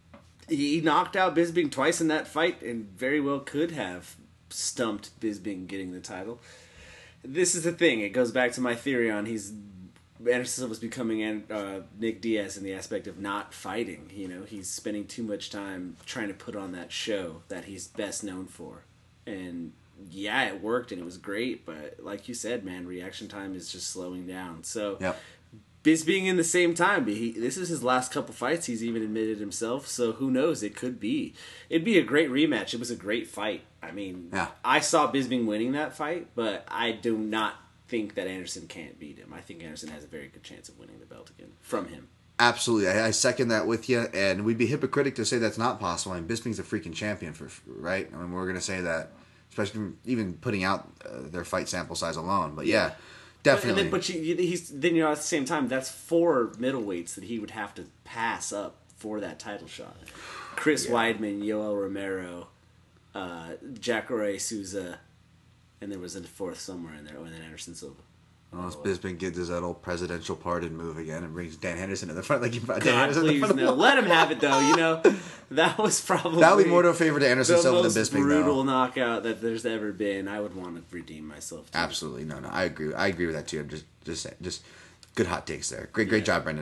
he knocked out Bisping twice in that fight and very well could have stumped Bisping getting the title. This is the thing. It goes back to my theory on he's Anderson Silva's becoming uh, Nick Diaz in the aspect of not fighting. You know, he's spending too much time trying to put on that show that he's best known for. And yeah, it worked and it was great, but like you said, man, reaction time is just slowing down. So yep. Bisping in the same time, he, this is his last couple fights. He's even admitted himself. So who knows? It could be. It'd be a great rematch. It was a great fight. I mean, yeah. I saw Bisping winning that fight, but I do not think that Anderson can't beat him. I think Anderson has a very good chance of winning the belt again from him. Absolutely, I, I second that with you, and we'd be hypocritic to say that's not possible. I mean, Bisping's a freaking champion, for right? I mean, we're going to say that, especially even putting out uh, their fight sample size alone. But yeah, definitely. But, but you, he's then you know at the same time that's four middleweights that he would have to pass up for that title shot. Chris yeah. Weidman, Yoel Romero, uh, Jacare Souza, and there was a fourth somewhere in there, and then Anderson Silva. Unless Bisping does that old presidential pardon move again and brings Dan Henderson to the front, like you brought God, Dan Henderson please, to the no. Let him have it though. You know, that was probably that would be more to a favor to Anderson Silva than Bisping. The most brutal though. knockout that there's ever been. I would want to redeem myself. Too. Absolutely, no, no, I agree. I agree with that too. I'm just, just, just good hot takes there. Great, great yeah. job, Brendan.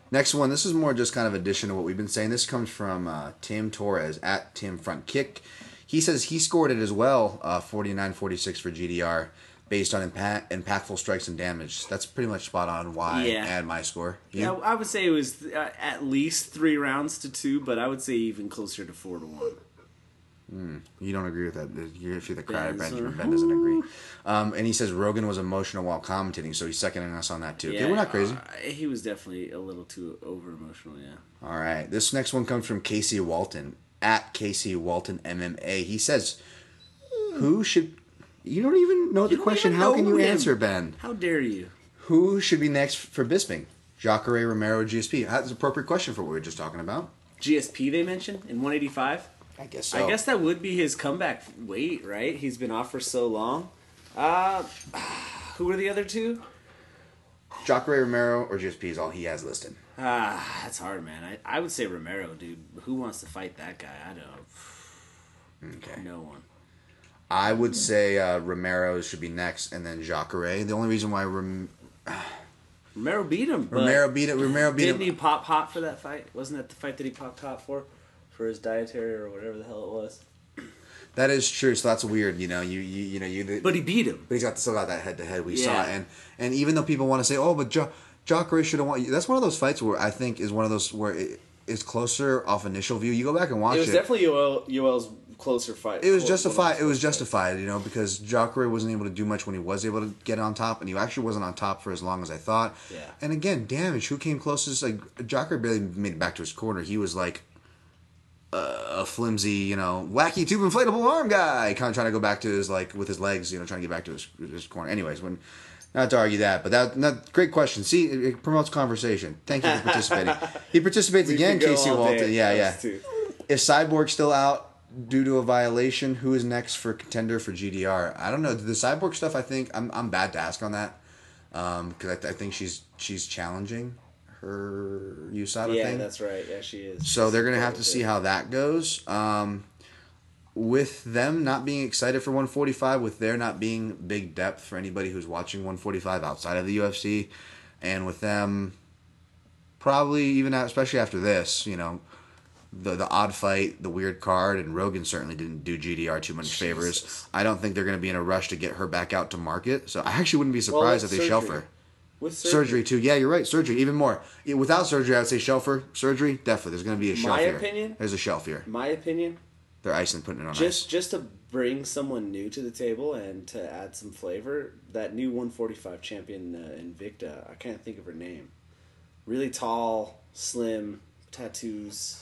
Next one. This is more just kind of addition to what we've been saying. This comes from uh, Tim Torres at Tim Front Kick. He says he scored it as well, uh, forty-nine forty-six for G D R, based on impact, impactful strikes and damage. That's pretty much spot on why Yeah. and my score. You? Yeah, I would say it was uh, at least three rounds to two, but I would say even closer to four to one. You don't agree with that. You're, if you're the crowd, Ben's Benjamin or- Ben doesn't agree. Um, and he says Rogan was emotional while commentating, so he's seconding us on that too. Okay, we're not crazy. uh, he was definitely a little too over emotional. Yeah. All right. This next one comes from Casey Walton at Casey Walton M M A. He says, "Who should?" You don't even know the You don't question. even How know can you him. answer, Ben? How dare you? Who should be next for Bisping? Jacare Romero, G S P. That's an appropriate question for what we were just talking about. G S P they mentioned in one eighty-five. I guess so. I guess that would be his comeback weight, right? He's been off for so long. Uh, who are the other two? Jacare Romero or G S P is all he has listed. Ah, that's hard, man. I, I would say Romero, dude. Who wants to fight that guy? I don't. Okay. No one. I would say uh, Romero should be next, and then Jacare. The only reason why Rom- Romero beat him. but Romero beat it. Romero beat Didn't him. he pop hot for that fight? Wasn't that the fight that he popped hot for? For his dietary or whatever the hell it was. That is true. So that's weird. You know, you you, you know you. But he beat him. But he's got still got that head to head. We saw Yeah. it, and and even though people want to say, oh, but jo- Jacare should have won. That's one of those fights where I think is one of those where it is closer off initial view. You go back and watch It it. was definitely Yoel, Yoel's closer fight. It was Well, justified. It was fight. justified, you know, because Jacare wasn't able to do much when he was able to get on top, and he actually wasn't on top for as long as I thought. Yeah. And again, damage. Who came closest? Like Jacare barely made it back to his corner. He was like a, a flimsy, you know, wacky tube inflatable arm guy, kind of trying to go back to his like with his legs, you know, trying to get back to his, his corner. Anyways, when not to argue that, but that, that great question. See, it, it promotes conversation. Thank you for participating. He participates We again, could go Casey all Walton. day, Yeah, yeah. those two. Is Cyborg still out due to a violation? Who is next for contender for G D R? I don't know. The Cyborg stuff, I think I'm I'm bad to ask on that because um, I, th- I think she's she's challenging her U S A D A Yeah, thing. that's right. Yeah, she is. So She's they're gonna part have of to it. see how that goes. Um, with them not being excited for one forty-five, with there not being big depth for anybody who's watching one forty-five outside of the U F C, and with them probably even out, especially after this, you know, the the odd fight, the weird card, and Rogan certainly didn't do G D R too much favors. Jesus. I don't think they're going to be in a rush to get her back out to market. So I actually wouldn't be surprised with if they shelf surgery. her. With Surgery. too. Yeah, you're right. Surgery, even more. Yeah, without surgery, I would say shelf her. Surgery, definitely. There's going to be a shelf My here. opinion? There's a shelf here. My opinion, They're icing, putting it on just ice. just to bring someone new to the table and to add some flavor, that new one forty-five champion uh, Invicta, I can't think of her name. Really tall, slim, tattoos.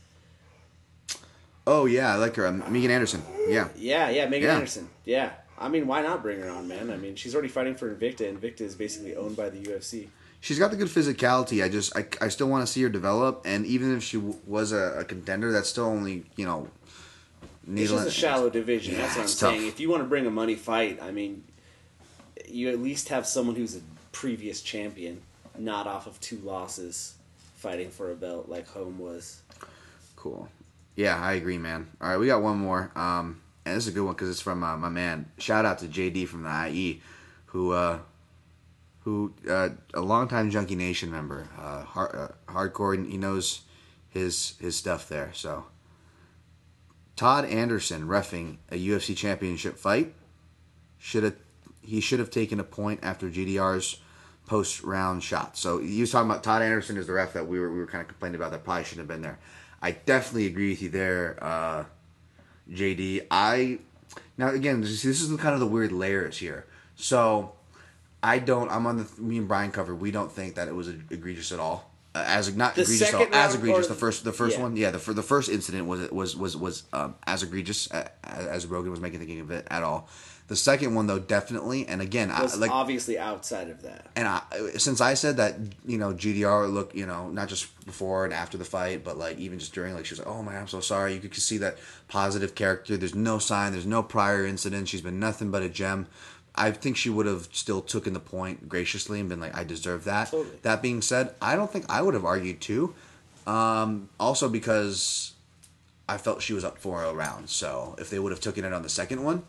Oh yeah, I like her. Um, Megan Anderson. Yeah. Yeah, yeah, Megan Yeah. Anderson. Yeah. I mean, why not bring her on, man? I mean, she's already fighting for Invicta. Invicta is basically owned by the U F C. She's got the good physicality. I just, I, I still want to see her develop. And even if she w- was a, a contender, that's still only, you know, It's needling. just a shallow division. Yeah, That's what I'm it's tough. saying. If you want to bring a money fight, I mean, you at least have someone who's a previous champion, not off of two losses, fighting for a belt like Home was. Cool. Yeah, I agree, man. All right, we got one more. Um, and this is a good one because it's from uh, my man. Shout out to J D from the I E, who, uh, who, uh, a longtime Junkie Nation member, uh, hard, uh, hardcore. And he knows his his stuff there. So, Todd Anderson reffing a U F C championship fight. Should have he should have taken a point after G D R's post round shot. So he was talking about Todd Anderson is the ref that we were we were kind of complaining about that probably shouldn't have been there. I definitely agree with you there, uh, J D. I now again this, this is kind of the weird layers here. So I don't. I'm on the me and Brian covered. We don't think that it was egregious at all. Uh, as not The egregious at all, second as round egregious. or- The first the first yeah. one, yeah. The for the first incident was was was was um, as egregious uh, as Rogan was making thinking of it at all. The second one though, definitely. And again, I, Was like obviously outside of that. and I, since I said that, you know, G D R look, you know, not just before and after the fight, but like even just during, like she was like, "Oh man, I'm so sorry." You could see that positive character. There's no sign. There's no prior incident. She's been nothing but a gem. I think she would have still taken the point graciously and been like, "I deserve that." Totally. That being said, I don't think I would have argued too. Um, also because I felt she was up four oh rounds. So if they would have taken it on the second one,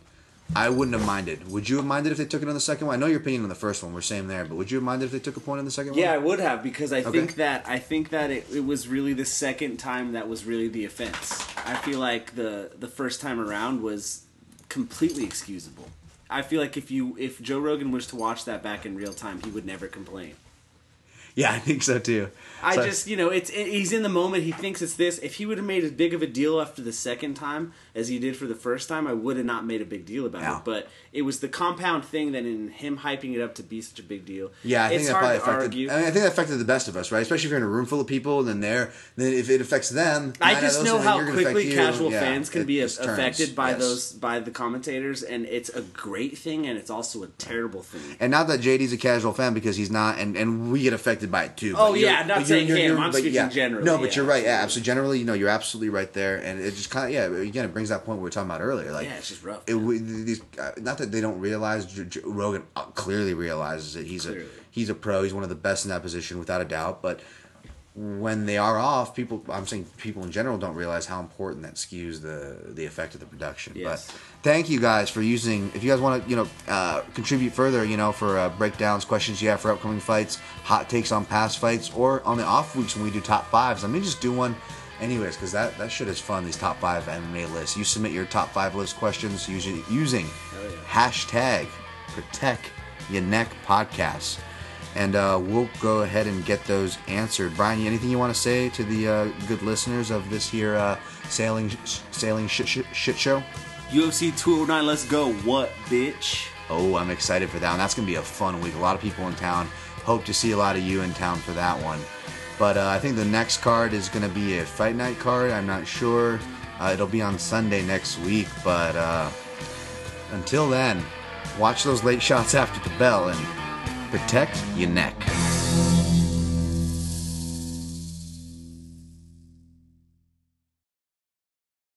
I wouldn't have minded. Would you have minded if they took it on the second one? I know your opinion on the first one. We're same there, but would you have minded if they took a point on the second Yeah, I one? would have because I Okay. think that I think that it, it was really the second time that was really the offense. I feel like the the first time around was completely excusable. I feel like if you if Joe Rogan was to watch that back in real time, he would never complain. Yeah, I think so too. I So- just, you know, it's it, he's in the moment. He thinks it's this. If he would have made as big of a deal after the second time as he did for the first time, I would have not made a big deal about Yeah. it. But it was the compound thing that in him hyping it up to be such a big deal. Yeah, I think it's that hard probably to affected. argue. I, mean, I think that affected the best of us, right? Especially if you're in a room full of people, and then they're then if it affects them, I nine just out of those know are- how you're gonna affect quickly you. casual Yeah, fans can it be just turns. affected by Yes. those by the commentators, and it's a great thing, and it's also a terrible thing. And not that J D's a casual fan because he's not, and, and we get affected by it too. Oh, but you're- yeah, not but saying him, I'm speaking generally, No, but yeah, you're right. Yeah, absolutely. absolutely. Generally, you know, you're absolutely right there, and it just kind of yeah. Again, it brings that point we were talking about earlier. Like, Yeah, it's just rough. It, we, these, uh, not that they don't realize. J- J- Rogan uh, clearly realizes it. He's Clearly. a he's a pro. He's one of the best in that position, without a doubt. But when they are off, people, I'm saying people in general don't realize how important that skews the the effect of the production. Yes. But thank you guys for using. If you guys want to, you know, uh, contribute further, you know, for uh, breakdowns, questions you have for upcoming fights, hot takes on past fights, or on the off weeks when we do top fives. I mean, just do one, anyways, because that that shit is fun. These top five M M A lists. You submit your top five list questions using using yeah. hashtag Protect Your Neck Podcast. And uh, we'll go ahead and get those answered. Brian, anything you want to say to the uh, good listeners of this here uh, sailing sailing shit, shit, shit show? U F C two oh nine, let's go. What, bitch? Oh, I'm excited for that one. That's going to be a fun week. A lot of people in town. Hope to see a lot of you in town for that one. But uh, I think the next card is going to be a fight night card. I'm not sure. Uh, it'll be on Sunday next week. But uh, until then, watch those late shots after the bell and protect your neck.